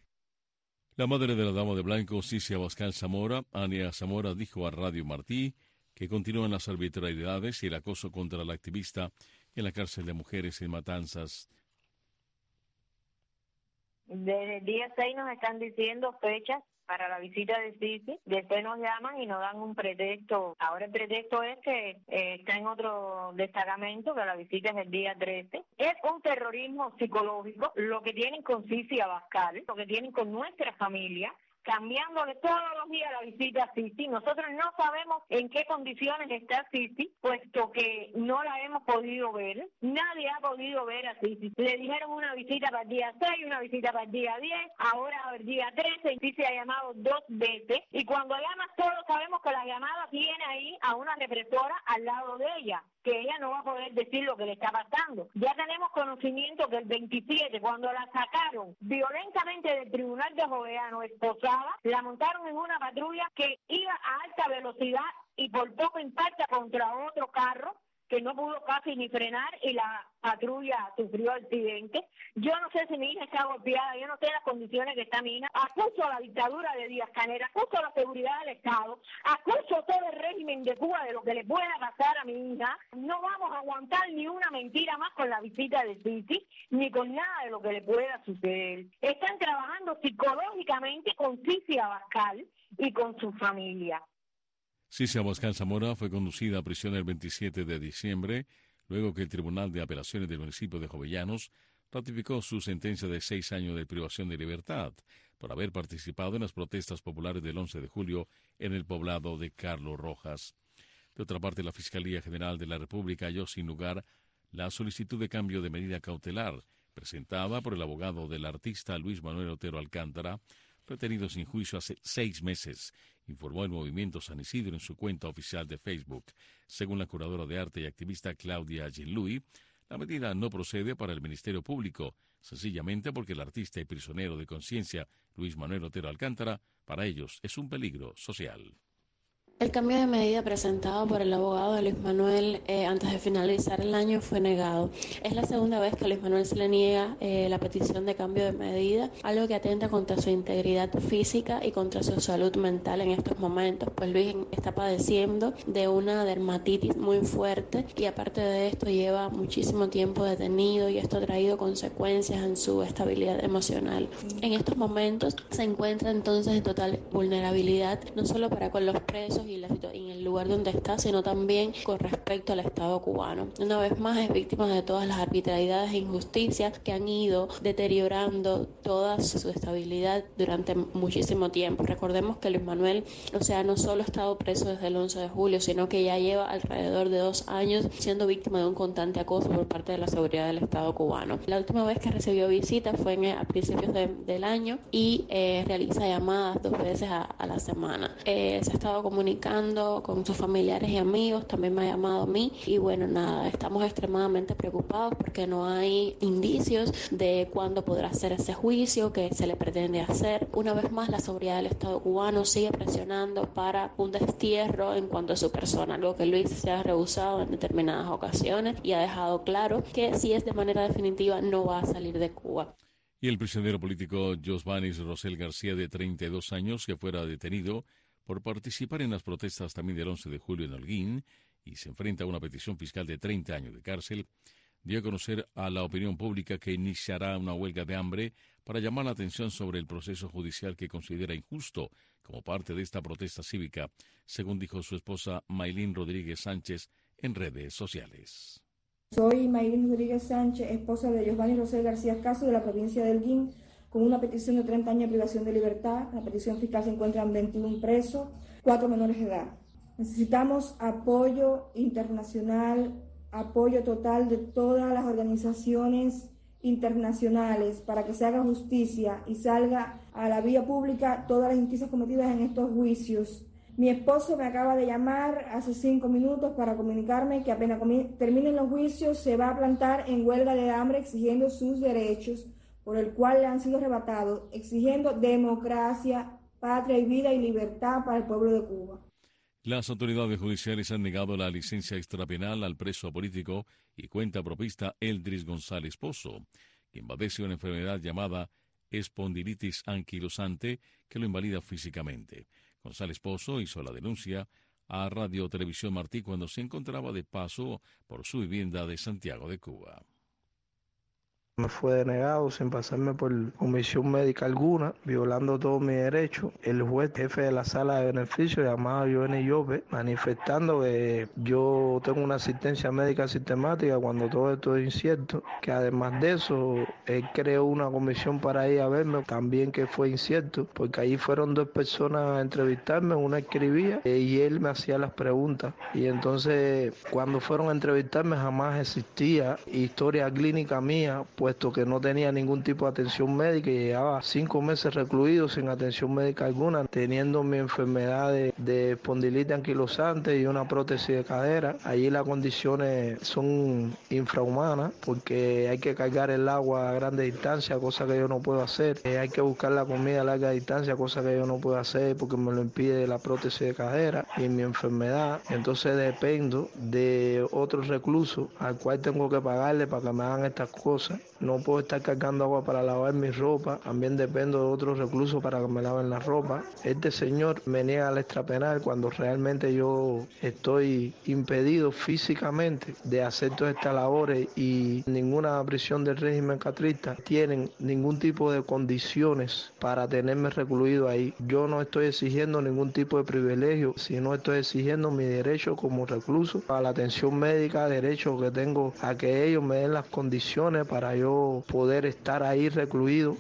La madre de la dama de blanco, Cicia Abascal Zamora, Ania Zamora, dijo a Radio Martí que continúan las arbitrariedades y el acoso contra la activista en la cárcel de mujeres en Matanzas. Desde el día seis nos están diciendo fechas para la visita de Sisi, después nos llaman y nos dan un pretexto. Ahora el pretexto es que eh, está en otro destacamento, que la visita es el día trece. Es un terrorismo psicológico lo que tienen con Sisi Abascal, lo que tienen con nuestra familia, cambiándole todos los días la visita a Sisi. Nosotros no sabemos en qué condiciones está Sisi, puesto que no la hemos podido ver. Nadie ha podido ver a Sisi. Le dijeron una visita para el día seis, una visita para el día diez, ahora el día trece, Sisi ha llamado dos veces, y cuando llama todos sabemos que la llamada tiene ahí a una represora al lado de ella, que ella no va a poder decir lo que le está pasando. Ya tenemos conocimiento que el veintisiete, cuando la sacaron violentamente del tribunal de Joveano, esposada, la montaron en una patrulla que iba a alta velocidad y por poco impacta contra otro carro que no pudo casi ni frenar y la patrulla sufrió accidente. Yo no sé si mi hija está golpeada, yo no sé las condiciones que está mi hija. Acuso a la dictadura de Díaz-Canel, acuso a la seguridad del Estado, acuso todo el régimen de Cuba de lo que le pueda pasar a mi hija. No vamos a aguantar ni una mentira más con la visita de Sisi, ni con nada de lo que le pueda suceder. Están trabajando psicológicamente con Sisi Abascal y con su familia. Sisi Abascal Zamora fue conducida a prisión el veintisiete de diciembre, luego que el Tribunal de Apelaciones del municipio de Jovellanos ratificó su sentencia de seis años de privación de libertad por haber participado en las protestas populares del once de julio en el poblado de Carlos Rojas. De otra parte, la Fiscalía General de la República halló sin lugar la solicitud de cambio de medida cautelar presentada por el abogado del artista Luis Manuel Otero Alcántara, retenido sin juicio hace seis meses, informó el Movimiento San Isidro en su cuenta oficial de Facebook. Según la curadora de arte y activista Claudia Ginluy, la medida no procede para el Ministerio Público, sencillamente porque el artista y prisionero de conciencia Luis Manuel Otero Alcántara, para ellos, es un peligro social. El cambio de medida presentado por el abogado de Luis Manuel eh, antes de finalizar el año fue negado. Es la segunda vez que a Luis Manuel se le niega eh, la petición de cambio de medida, algo que atenta contra su integridad física y contra su salud mental en estos momentos, pues Luis está padeciendo de una dermatitis muy fuerte y aparte de esto lleva muchísimo tiempo detenido y esto ha traído consecuencias en su estabilidad emocional. En estos momentos se encuentra entonces en total vulnerabilidad, no solo para con los presos y en el lugar donde está, sino también con respecto al Estado cubano. Una vez más es víctima de todas las arbitrariedades e injusticias que han ido deteriorando toda su estabilidad durante muchísimo tiempo. Recordemos que Luis Manuel, o sea, no solo ha estado preso desde el once de julio, sino que ya lleva alrededor de dos años siendo víctima de un constante acoso por parte de la seguridad del Estado cubano. La última vez que recibió visita fue en, a principios de, del año y eh, realiza llamadas dos veces a, a la semana. Eh, se ha estado comunicando con sus familiares y amigos, también me ha llamado a mí y bueno, nada, estamos extremadamente preocupados porque no hay indicios de cuándo podrá ser ese juicio que se le pretende hacer. Una vez más, la seguridad del Estado cubano sigue presionando para un destierro en cuanto a su persona, algo que Luis se ha rehusado en determinadas ocasiones y ha dejado claro que si es de manera definitiva no va a salir de Cuba. Y el prisionero político Josvanis Rosel García, de treinta y dos años, que fuera detenido por participar en las protestas también del once de julio en Holguín y se enfrenta a una petición fiscal de treinta años de cárcel, dio a conocer a la opinión pública que iniciará una huelga de hambre para llamar la atención sobre el proceso judicial que considera injusto como parte de esta protesta cívica, según dijo su esposa Maylin Rodríguez Sánchez en redes sociales. Soy Maylin Rodríguez Sánchez, esposa de Josvanis Rosel García Caso, de la provincia de Holguín, con una petición de treinta años de privación de libertad. La petición fiscal se encuentra en veintiún presos, cuatro menores de edad. Necesitamos apoyo internacional, apoyo total de todas las organizaciones internacionales para que se haga justicia y salga a la vía pública todas las injusticias cometidas en estos juicios. Mi esposo me acaba de llamar hace cinco minutos para comunicarme que apenas terminen los juicios se va a plantar en huelga de hambre exigiendo sus derechos, por el cual le han sido arrebatados, exigiendo democracia, patria y vida y libertad para el pueblo de Cuba. Las autoridades judiciales han negado la licencia extrapenal al preso político y cuenta propista Eldris González Pozo, quien padece una enfermedad llamada espondilitis anquilosante que lo invalida físicamente. González Pozo hizo la denuncia a Radio Televisión Martí cuando se encontraba de paso por su vivienda de Santiago de Cuba. Me fue denegado sin pasarme por comisión médica alguna, violando todos mis derechos. El juez jefe de la sala de beneficio, llamado Giovanni Llope, manifestando que yo tengo una asistencia médica sistemática cuando todo esto es incierto, que además de eso, él creó una comisión para ir a verme, también que fue incierto, porque allí fueron dos personas a entrevistarme, una escribía y él me hacía las preguntas. Y entonces, cuando fueron a entrevistarme, jamás existía historia clínica mía, puesto que no tenía ningún tipo de atención médica y llevaba cinco meses recluido sin atención médica alguna, teniendo mi enfermedad de, de espondilitis anquilosante y una prótesis de cadera. Allí las condiciones son infrahumanas porque hay que cargar el agua a grandes distancias, cosa que yo no puedo hacer. Eh, hay que buscar la comida a larga distancia, cosa que yo no puedo hacer porque me lo impide la prótesis de cadera y mi enfermedad. Entonces dependo de otros reclusos al cual tengo que pagarle para que me hagan estas cosas. No puedo estar cargando agua para lavar mi ropa, también dependo de otros reclusos para que me laven la ropa. Este señor me niega la extrapenal cuando realmente yo estoy impedido físicamente de hacer todas estas labores y ninguna prisión del régimen castrista tienen ningún tipo de condiciones para tenerme recluido ahí. Yo no estoy exigiendo ningún tipo de privilegio, sino estoy exigiendo mi derecho como recluso a la atención médica, derecho que tengo a que ellos me den las condiciones para yo poder estar ahí recluido.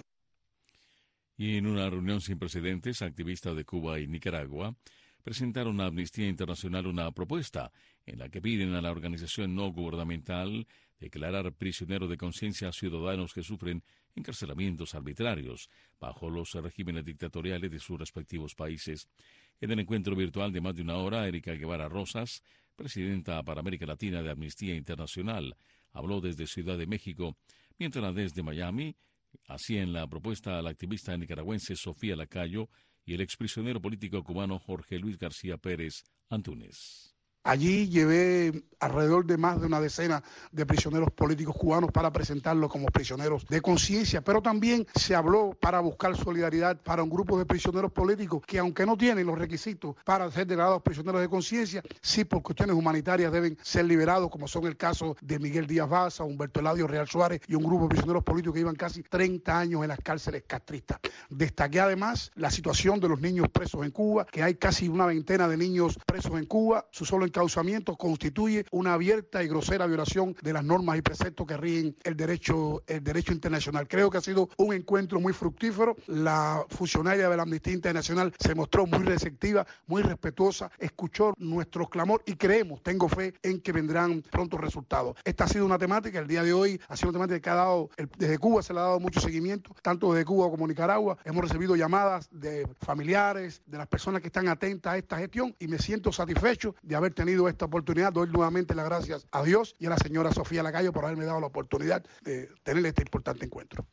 Y en una reunión sin precedentes, activistas de Cuba y Nicaragua presentaron a Amnistía Internacional una propuesta en la que piden a la organización no gubernamental declarar prisioneros de conciencia a ciudadanos que sufren encarcelamientos arbitrarios bajo los regímenes dictatoriales de sus respectivos países. En el encuentro virtual de más de una hora, Erika Guevara Rosas, presidenta para América Latina de Amnistía Internacional, habló desde Ciudad de México, mientras desde Miami hacían la propuesta a la activista nicaragüense Sofía Lacayo y el exprisionero político cubano Jorge Luis García Pérez Antúnez. Allí llevé alrededor de más de una decena de prisioneros políticos cubanos para presentarlos como prisioneros de conciencia, pero también se habló para buscar solidaridad para un grupo de prisioneros políticos que, aunque no tienen los requisitos para ser declarados prisioneros de conciencia, sí por cuestiones humanitarias deben ser liberados, como son el caso de Miguel Díaz Baza, Humberto Eladio Real Suárez y un grupo de prisioneros políticos que llevan casi treinta años en las cárceles castristas. Destaqué además la situación de los niños presos en Cuba, que hay casi una veintena de niños presos en Cuba. Su solo encauzamiento constituye una abierta y grosera violación de las normas y preceptos que rigen el derecho, el derecho internacional. Creo que ha sido un encuentro muy fructífero. La funcionaria de la Amnistía Internacional se mostró muy receptiva, muy respetuosa, escuchó nuestro clamor y creemos, tengo fe en que vendrán prontos resultados. Esta ha sido una temática, el día de hoy ha sido una temática que ha dado, desde Cuba se le ha dado mucho seguimiento, tanto desde Cuba como Nicaragua. Hemos recibido llamadas de familiares, de las personas que están atentas a esta gestión y me siento satisfecho de haber tenido esta oportunidad. Doy nuevamente las gracias a Dios y a la señora Sofía Lacayo por haberme dado la oportunidad de tener este importante encuentro.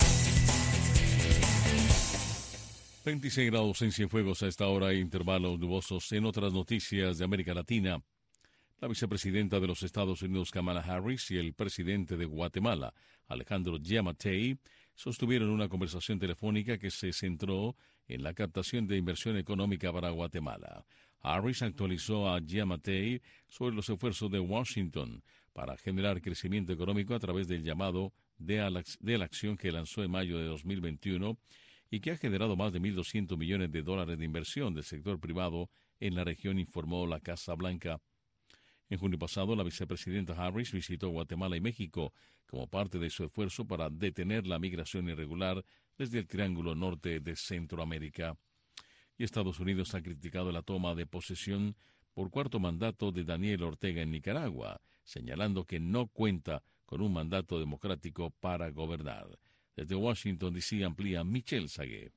veintiséis grados en Cienfuegos a esta hora, intervalos nubosos. En otras noticias de América Latina, la vicepresidenta de los Estados Unidos, Kamala Harris, y el presidente de Guatemala, Alejandro Giammattei, sostuvieron una conversación telefónica que se centró en la captación de inversión económica para Guatemala. Harris actualizó a Giammattei sobre los esfuerzos de Washington para generar crecimiento económico a través del llamado de, Alex, de la acción que lanzó en mayo de dos mil veintiuno y que ha generado más de mil doscientos millones de dólares de inversión del sector privado en la región, informó la Casa Blanca. En junio pasado, la vicepresidenta Harris visitó Guatemala y México como parte de su esfuerzo para detener la migración irregular desde el Triángulo Norte de Centroamérica. Y Estados Unidos ha criticado la toma de posesión por cuarto mandato de Daniel Ortega en Nicaragua, señalando que no cuenta con un mandato democrático para gobernar. Desde Washington, D C, amplía Michelle Sagué.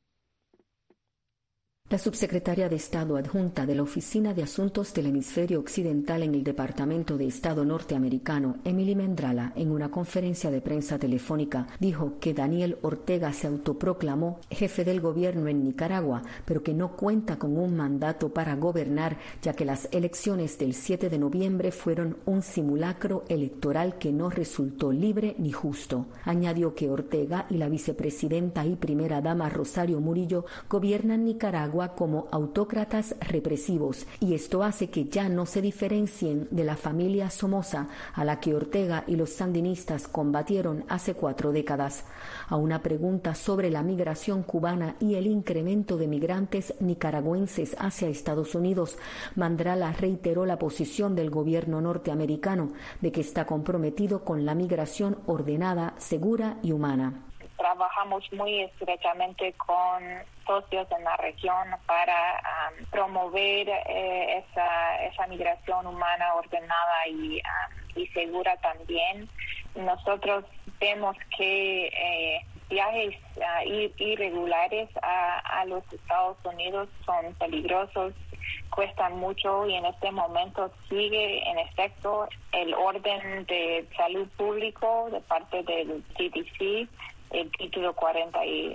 La subsecretaria de Estado adjunta de la Oficina de Asuntos del Hemisferio Occidental en el Departamento de Estado norteamericano, Emily Mendrala, en una conferencia de prensa telefónica, dijo que Daniel Ortega se autoproclamó jefe del gobierno en Nicaragua, pero que no cuenta con un mandato para gobernar, ya que las elecciones del siete de noviembre fueron un simulacro electoral que no resultó libre ni justo. Añadió que Ortega y la vicepresidenta y primera dama Rosario Murillo gobiernan Nicaragua como autócratas represivos, y esto hace que ya no se diferencien de la familia Somoza, a la que Ortega y los sandinistas combatieron hace cuatro décadas. A una pregunta sobre la migración cubana y el incremento de migrantes nicaragüenses hacia Estados Unidos, Mendrala reiteró la posición del gobierno norteamericano de que está comprometido con la migración ordenada, segura y humana. Trabajamos muy estrechamente con socios en la región para um, promover eh, esa, esa migración humana ordenada y, um, y segura también. Nosotros vemos que eh, viajes uh, irregulares a, a los Estados Unidos son peligrosos, cuestan mucho y en este momento sigue en efecto el orden de salud público de parte del C D C, el título cuarenta y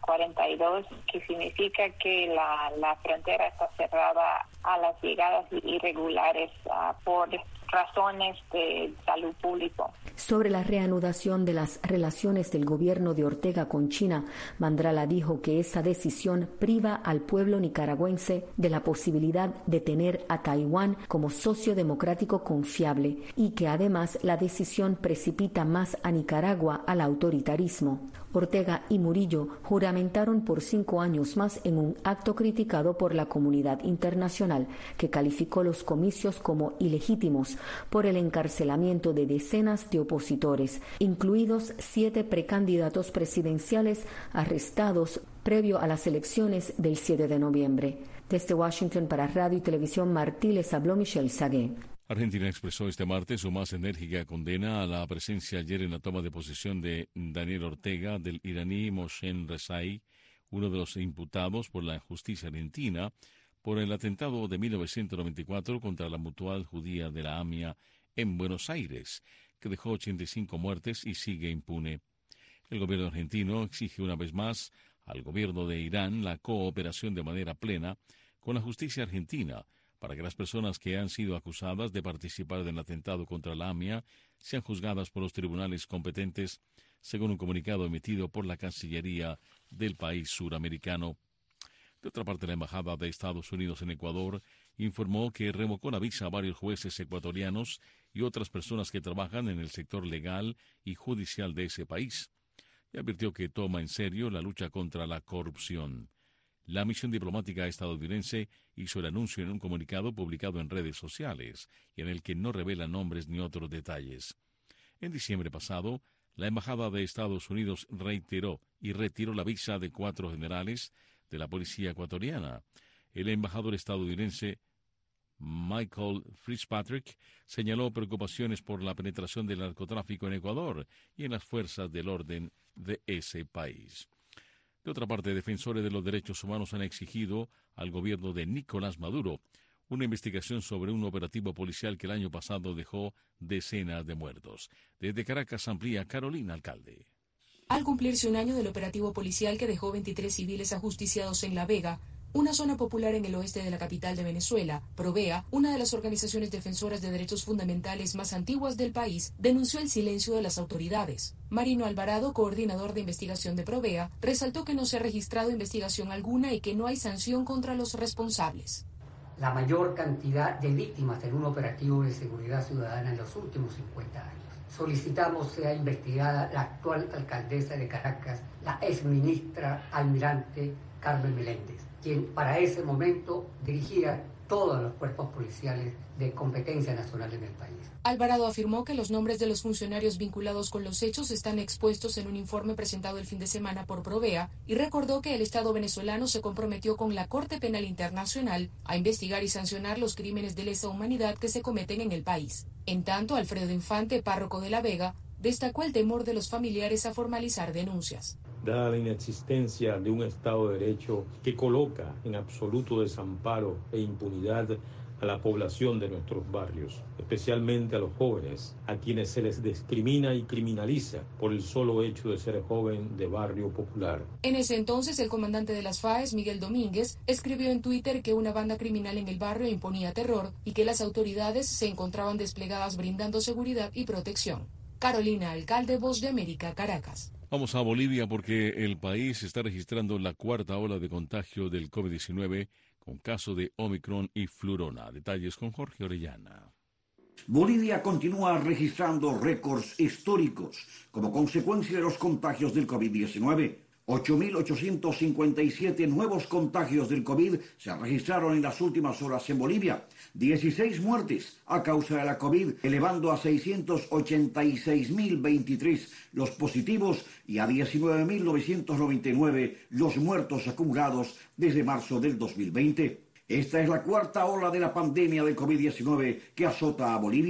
dos, que significa que la, la frontera está cerrada a las llegadas irregulares uh, por razones de salud público. Sobre la reanudación de las relaciones del gobierno de Ortega con China, Mandrala dijo que esa decisión priva al pueblo nicaragüense de la posibilidad de tener a Taiwán como socio democrático confiable y que además la decisión precipita más a Nicaragua al autoritarismo. Ortega y Murillo juramentaron por cinco años más en un acto criticado por la comunidad internacional, que calificó los comicios como ilegítimos por el encarcelamiento de decenas de opositores, incluidos siete precandidatos presidenciales arrestados previo a las elecciones del siete de noviembre. Desde Washington para Radio y Televisión Martí les habló Michelle Sagué. Argentina expresó este martes su más enérgica condena a la presencia ayer en la toma de posesión de Daniel Ortega del iraní Mohsen Rezaei, uno de los imputados por la justicia argentina por el atentado de mil novecientos noventa y cuatro contra la Mutual Judía de la A M I A en Buenos Aires, que dejó ochenta y cinco muertes y sigue impune. El gobierno argentino exige una vez más al gobierno de Irán la cooperación de manera plena con la justicia argentina para que las personas que han sido acusadas de participar del atentado contra la A M I A sean juzgadas por los tribunales competentes, según un comunicado emitido por la Cancillería del país suramericano. De otra parte, la Embajada de Estados Unidos en Ecuador informó que revocó la visa a varios jueces ecuatorianos y otras personas que trabajan en el sector legal y judicial de ese país, y advirtió que toma en serio la lucha contra la corrupción. La misión diplomática estadounidense hizo el anuncio en un comunicado publicado en redes sociales y en el que no revela nombres ni otros detalles. En diciembre pasado, la Embajada de Estados Unidos reiteró y retiró la visa de cuatro generales de la policía ecuatoriana. El embajador estadounidense Michael Fitzpatrick señaló preocupaciones por la penetración del narcotráfico en Ecuador y en las fuerzas del orden de ese país. De otra parte, defensores de los derechos humanos han exigido al gobierno de Nicolás Maduro una investigación sobre un operativo policial que el año pasado dejó decenas de muertos. Desde Caracas amplía Carolina Alcalde. Al cumplirse un año del operativo policial que dejó veintitrés civiles ajusticiados en La Vega, una zona popular en el oeste de la capital de Venezuela, Provea, una de las organizaciones defensoras de derechos fundamentales más antiguas del país, denunció el silencio de las autoridades. Marino Alvarado, coordinador de investigación de Provea, resaltó que no se ha registrado investigación alguna y que no hay sanción contra los responsables. La mayor cantidad de víctimas en un operativo de seguridad ciudadana en los últimos cincuenta años. Solicitamos sea investigada la actual alcaldesa de Caracas, la exministra almirante Carmen Meléndez, quien para ese momento dirigía todos los cuerpos policiales de competencia nacional en el país. Alvarado afirmó que los nombres de los funcionarios vinculados con los hechos están expuestos en un informe presentado el fin de semana por Provea y recordó que el Estado venezolano se comprometió con la Corte Penal Internacional a investigar y sancionar los crímenes de lesa humanidad que se cometen en el país. En tanto, Alfredo Infante, párroco de La Vega, destacó el temor de los familiares a formalizar denuncias. Dada la inexistencia de un Estado de Derecho que coloca en absoluto desamparo e impunidad a la población de nuestros barrios, especialmente a los jóvenes, a quienes se les discrimina y criminaliza por el solo hecho de ser joven de barrio popular. En ese entonces, el comandante de las F A E S, Miguel Domínguez, escribió en Twitter que una banda criminal en el barrio imponía terror y que las autoridades se encontraban desplegadas brindando seguridad y protección. Carolina Alcalde, Voz de América, Caracas. Vamos a Bolivia porque el país está registrando la cuarta ola de contagio del COVID diecinueve con caso de Omicron y Flurona. Detalles con Jorge Orellana. Bolivia continúa registrando récords históricos como consecuencia de los contagios del COVID diecinueve. ocho mil ochocientos cincuenta y siete nuevos contagios del COVID se registraron en las últimas horas en Bolivia. dieciséis muertes a causa de la COVID, elevando a seiscientos ochenta y seis mil veintitrés los positivos y a diecinueve mil novecientos noventa y nueve los muertos acumulados desde marzo del dos mil veinte. Esta es la cuarta ola de la pandemia del COVID diecinueve que azota a Bolivia.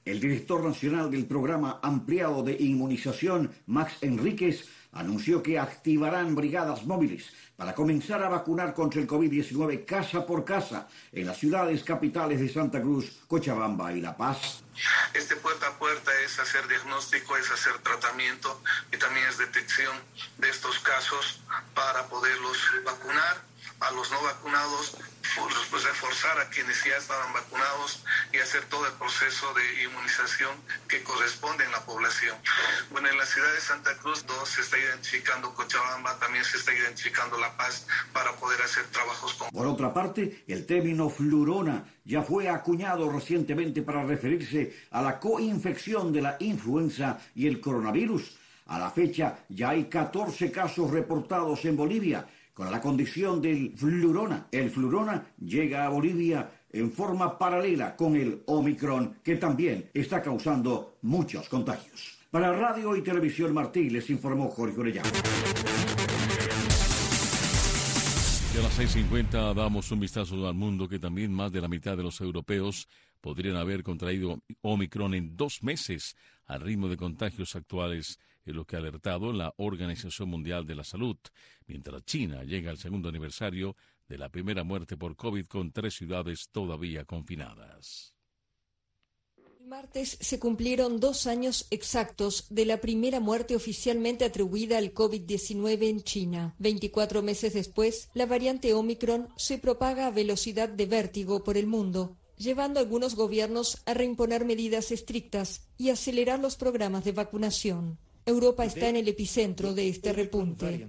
El director nacional del programa ampliado de inmunización, Max Enríquez, anunció que activarán brigadas móviles para comenzar a vacunar contra el COVID diecinueve casa por casa en las ciudades capitales de Santa Cruz, Cochabamba y La Paz. Este puerta a puerta es hacer diagnóstico, es hacer tratamiento y también es detección de estos casos para poderlos vacunar. A los no vacunados, pues reforzar a quienes ya estaban vacunados y hacer todo el proceso de inmunización que corresponde en la población. Bueno, en la ciudad de Santa Cruz dos se está identificando Cochabamba, también se está identificando La Paz para poder hacer trabajos con... Por otra parte, el término flurona ya fue acuñado recientemente para referirse a la coinfección de la influenza y el coronavirus. A la fecha ya hay catorce casos reportados en Bolivia con la condición del flurona. El flurona llega a Bolivia en forma paralela con el Omicron, que también está causando muchos contagios. Para Radio y Televisión Martí les informó Jorge Orellana. Y a las seis cincuenta damos un vistazo al mundo, que también más de la mitad de los europeos podrían haber contraído Omicron en dos meses al ritmo de contagios actuales, es lo que ha alertado la Organización Mundial de la Salud, mientras China llega al segundo aniversario de la primera muerte por COVID con tres ciudades todavía confinadas. El martes se cumplieron dos años exactos de la primera muerte oficialmente atribuida al COVID diecinueve en China. veinticuatro meses después, la variante Omicron se propaga a velocidad de vértigo por el mundo, llevando a algunos gobiernos a reimponer medidas estrictas y acelerar los programas de vacunación. Europa está en el epicentro de este repunte.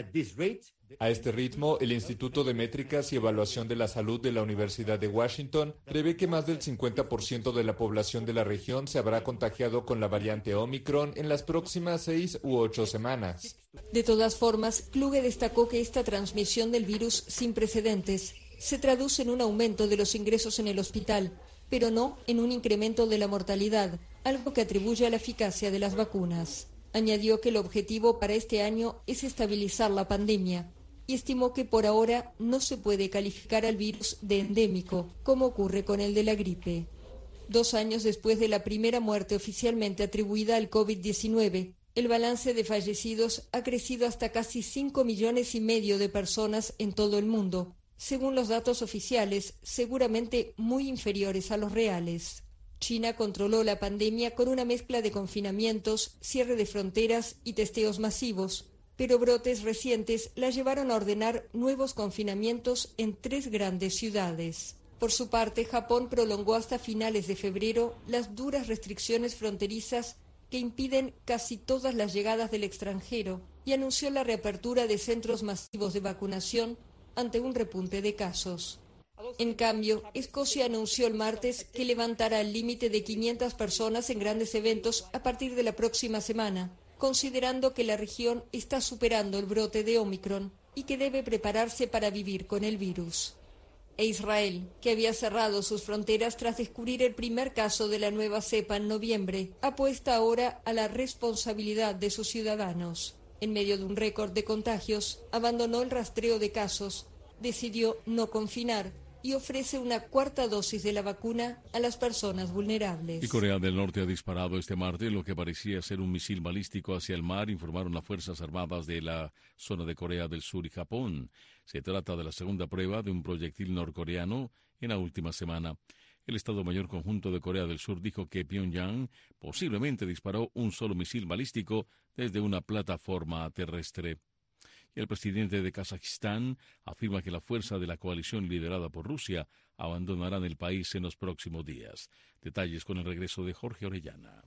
A este ritmo, el Instituto de Métricas y Evaluación de la Salud de la Universidad de Washington prevé que más del cincuenta por ciento de la población de la región se habrá contagiado con la variante Omicron en las próximas seis u ocho semanas. De todas formas, Kluge destacó que esta transmisión del virus sin precedentes se traduce en un aumento de los ingresos en el hospital, pero no en un incremento de la mortalidad, algo que atribuye a la eficacia de las vacunas. Añadió que el objetivo para este año es estabilizar la pandemia y estimó que por ahora no se puede calificar al virus de endémico, como ocurre con el de la gripe. Dos años después de la primera muerte oficialmente atribuida al COVID diecinueve, el balance de fallecidos ha crecido hasta casi cinco millones y medio de personas en todo el mundo, según los datos oficiales, seguramente muy inferiores a los reales. China controló la pandemia con una mezcla de confinamientos, cierre de fronteras y testeos masivos, pero brotes recientes la llevaron a ordenar nuevos confinamientos en tres grandes ciudades. Por su parte, Japón prolongó hasta finales de febrero las duras restricciones fronterizas que impiden casi todas las llegadas del extranjero y anunció la reapertura de centros masivos de vacunación ante un repunte de casos. En cambio, Escocia anunció el martes que levantará el límite de quinientas personas en grandes eventos a partir de la próxima semana, considerando que la región está superando el brote de Omicron y que debe prepararse para vivir con el virus. E Israel, que había cerrado sus fronteras tras descubrir el primer caso de la nueva cepa en noviembre, apuesta ahora a la responsabilidad de sus ciudadanos. En medio de un récord de contagios, abandonó el rastreo de casos, decidió no confinar y ofrece una cuarta dosis de la vacuna a las personas vulnerables. Y Corea del Norte ha disparado este martes lo que parecía ser un misil balístico hacia el mar, informaron las Fuerzas Armadas de la zona de Corea del Sur y Japón. Se trata de la segunda prueba de un proyectil norcoreano en la última semana. El Estado Mayor Conjunto de Corea del Sur dijo que Pyongyang posiblemente disparó un solo misil balístico desde una plataforma terrestre. El presidente de Kazajistán afirma que la fuerza de la coalición liderada por Rusia abandonarán el país en los próximos días. Detalles con el regreso de Jorge Orellana.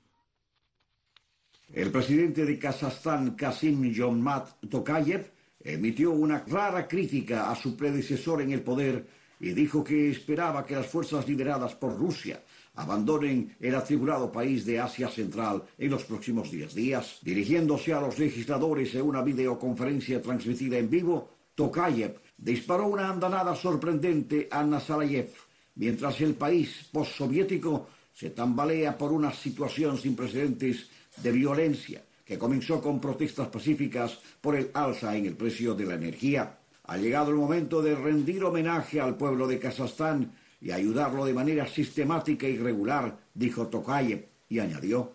El presidente de Kazajstán, Kassym-Jomart Tokayev, emitió una clara crítica a su predecesor en el poder y dijo que esperaba que las fuerzas lideradas por Rusia abandonen el atribulado país de Asia Central en los próximos diez días. Dirigiéndose a los legisladores en una videoconferencia transmitida en vivo, Tokayev disparó una andanada sorprendente a Nazarbayev, mientras el país postsoviético se tambalea por una situación sin precedentes de violencia que comenzó con protestas pacíficas por el alza en el precio de la energía. Ha llegado el momento de rendir homenaje al pueblo de Kazajstán y ayudarlo de manera sistemática y regular, dijo Tokayev, y añadió: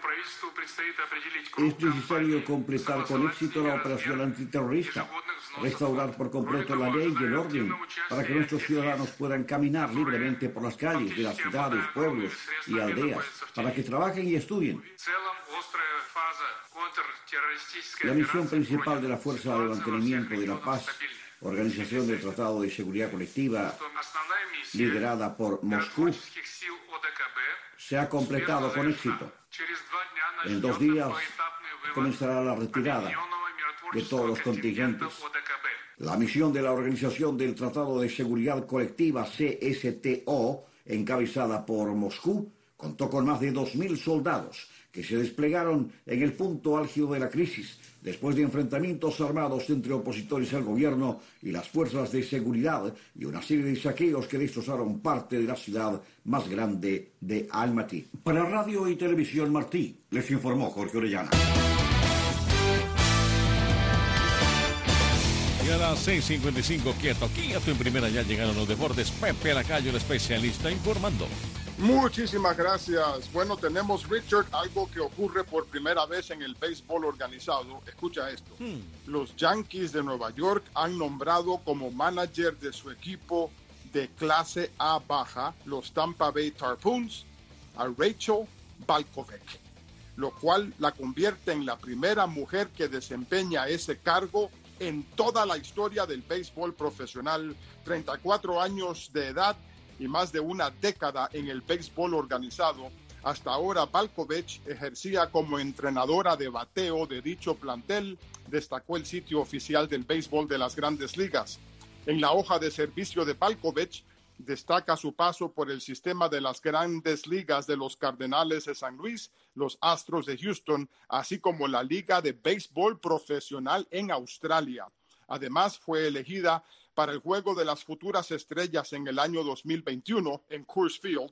es necesario completar con éxito la operación antiterrorista, restaurar por completo la ley y el orden para que nuestros ciudadanos puedan caminar libremente por las calles de las ciudades, pueblos y aldeas, para que trabajen y estudien. La misión principal de la Fuerza de Mantenimiento de la Paz, Organización del Tratado de Seguridad Colectiva, liderada por Moscú, se ha completado con éxito. En dos días comenzará la retirada de todos los contingentes. La misión de la Organización del Tratado de Seguridad Colectiva, C S T O, encabezada por Moscú, contó con más de dos mil soldados que se desplegaron en el punto álgido de la crisis, después de enfrentamientos armados entre opositores al gobierno y las fuerzas de seguridad y una serie de saqueos que destrozaron parte de la ciudad más grande de Almaty. Para Radio y Televisión Martí, les informó Jorge Orellana. Y a las seis cincuenta y cinco, quieto, quieto en primera, ya llegaron los deportes. Pepe Lacayo, el especialista, informando. Muchísimas gracias. Bueno, tenemos, Richard, algo que ocurre por primera vez en el béisbol organizado. Escucha esto. Hmm. Los Yankees de Nueva York han nombrado como manager de su equipo de clase A baja, los Tampa Bay Tarpons, a Rachel Balkovec, lo cual la convierte en la primera mujer que desempeña ese cargo en toda la historia del béisbol profesional. treinta y cuatro años de edad y más de una década en el béisbol organizado. Hasta ahora, Balkovec ejercía como entrenadora de bateo de dicho plantel, destacó el sitio oficial del béisbol de las Grandes Ligas. En la hoja de servicio de Balkovec destaca su paso por el sistema de las Grandes Ligas de los Cardenales de San Luis, los Astros de Houston, así como la Liga de Béisbol Profesional en Australia. Además, fue elegida para el Juego de las Futuras Estrellas en el año dos mil veintiuno en Coors Field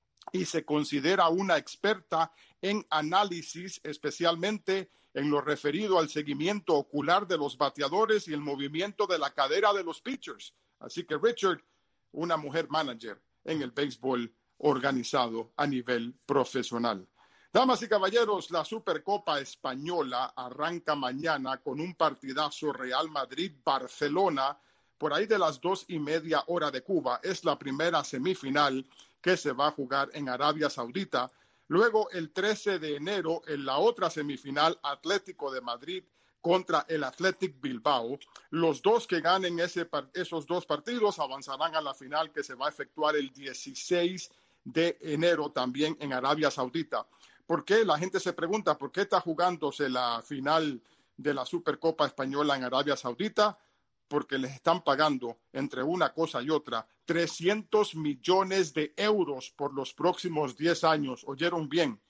y se considera una experta en análisis, especialmente en lo referido al seguimiento ocular de los bateadores y el movimiento de la cadera de los pitchers. Así que, Richard, una mujer manager en el béisbol organizado a nivel profesional. Damas y caballeros, la Supercopa Española arranca mañana con un partidazo Real Madrid-Barcelona por ahí de las dos y media hora de Cuba. Es la primera semifinal que se va a jugar en Arabia Saudita. Luego, el trece de enero, en la otra semifinal, Atlético de Madrid contra el Athletic Bilbao. Los dos que ganen ese, esos dos partidos avanzarán a la final que se va a efectuar el dieciséis de enero también en Arabia Saudita. ¿Por qué? La gente se pregunta, ¿por qué está jugándose la final de la Supercopa Española en Arabia Saudita? Porque les están pagando, entre una cosa y otra, trescientos millones de euros por los próximos diez años. ¿Oyeron bien?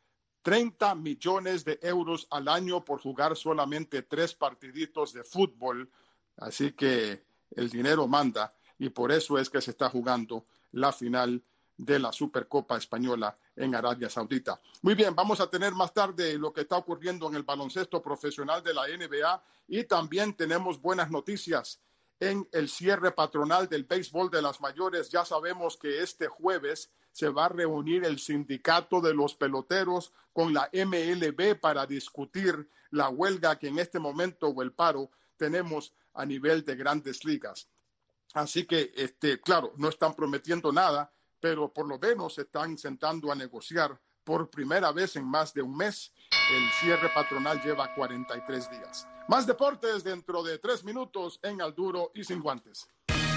treinta millones de euros al año por jugar solamente tres partiditos de fútbol. Así que el dinero manda y por eso es que se está jugando la final de la Supercopa Española en Arabia Saudita. Muy bien, vamos a tener más tarde lo que está ocurriendo en el baloncesto profesional de la N B A y también tenemos buenas noticias en el cierre patronal del béisbol de las mayores. Ya sabemos que este jueves se va a reunir el sindicato de los peloteros con la M L B para discutir la huelga que en este momento o el paro tenemos a nivel de Grandes Ligas. Así que, este, claro, no están prometiendo nada, pero por lo menos se están sentando a negociar por primera vez en más de un mes. El cierre patronal lleva cuarenta y tres días. Más deportes dentro de tres minutos en Al Duro y Sin Guantes.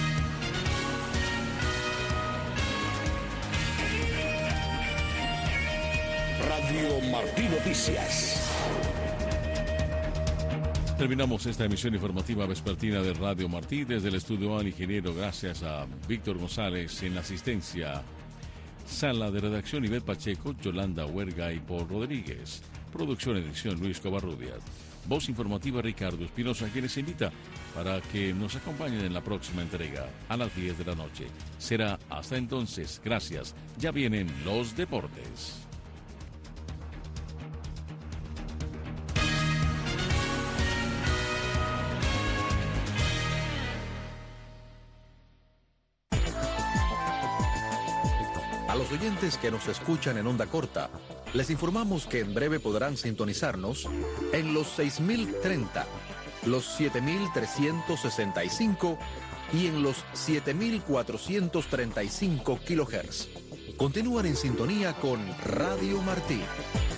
Radio Martí Noticias. Terminamos esta emisión informativa vespertina de Radio Martí desde el estudio al ingeniero, gracias a Víctor González en la asistencia. Sala de redacción Ivette Pacheco, Yolanda Huerga y Paul Rodríguez. Producción edición Luis Covarrubias. Voz informativa Ricardo Espinosa, quienes invita para que nos acompañen en la próxima entrega a las diez de la noche. Será hasta entonces. Gracias. Ya vienen los deportes. los oyentes que nos escuchan en onda corta, les informamos que en breve podrán sintonizarnos en los seis mil treinta, los siete mil trescientos sesenta y cinco y en los siete mil cuatrocientos treinta y cinco kilohertz. Continúan en sintonía con Radio Martí.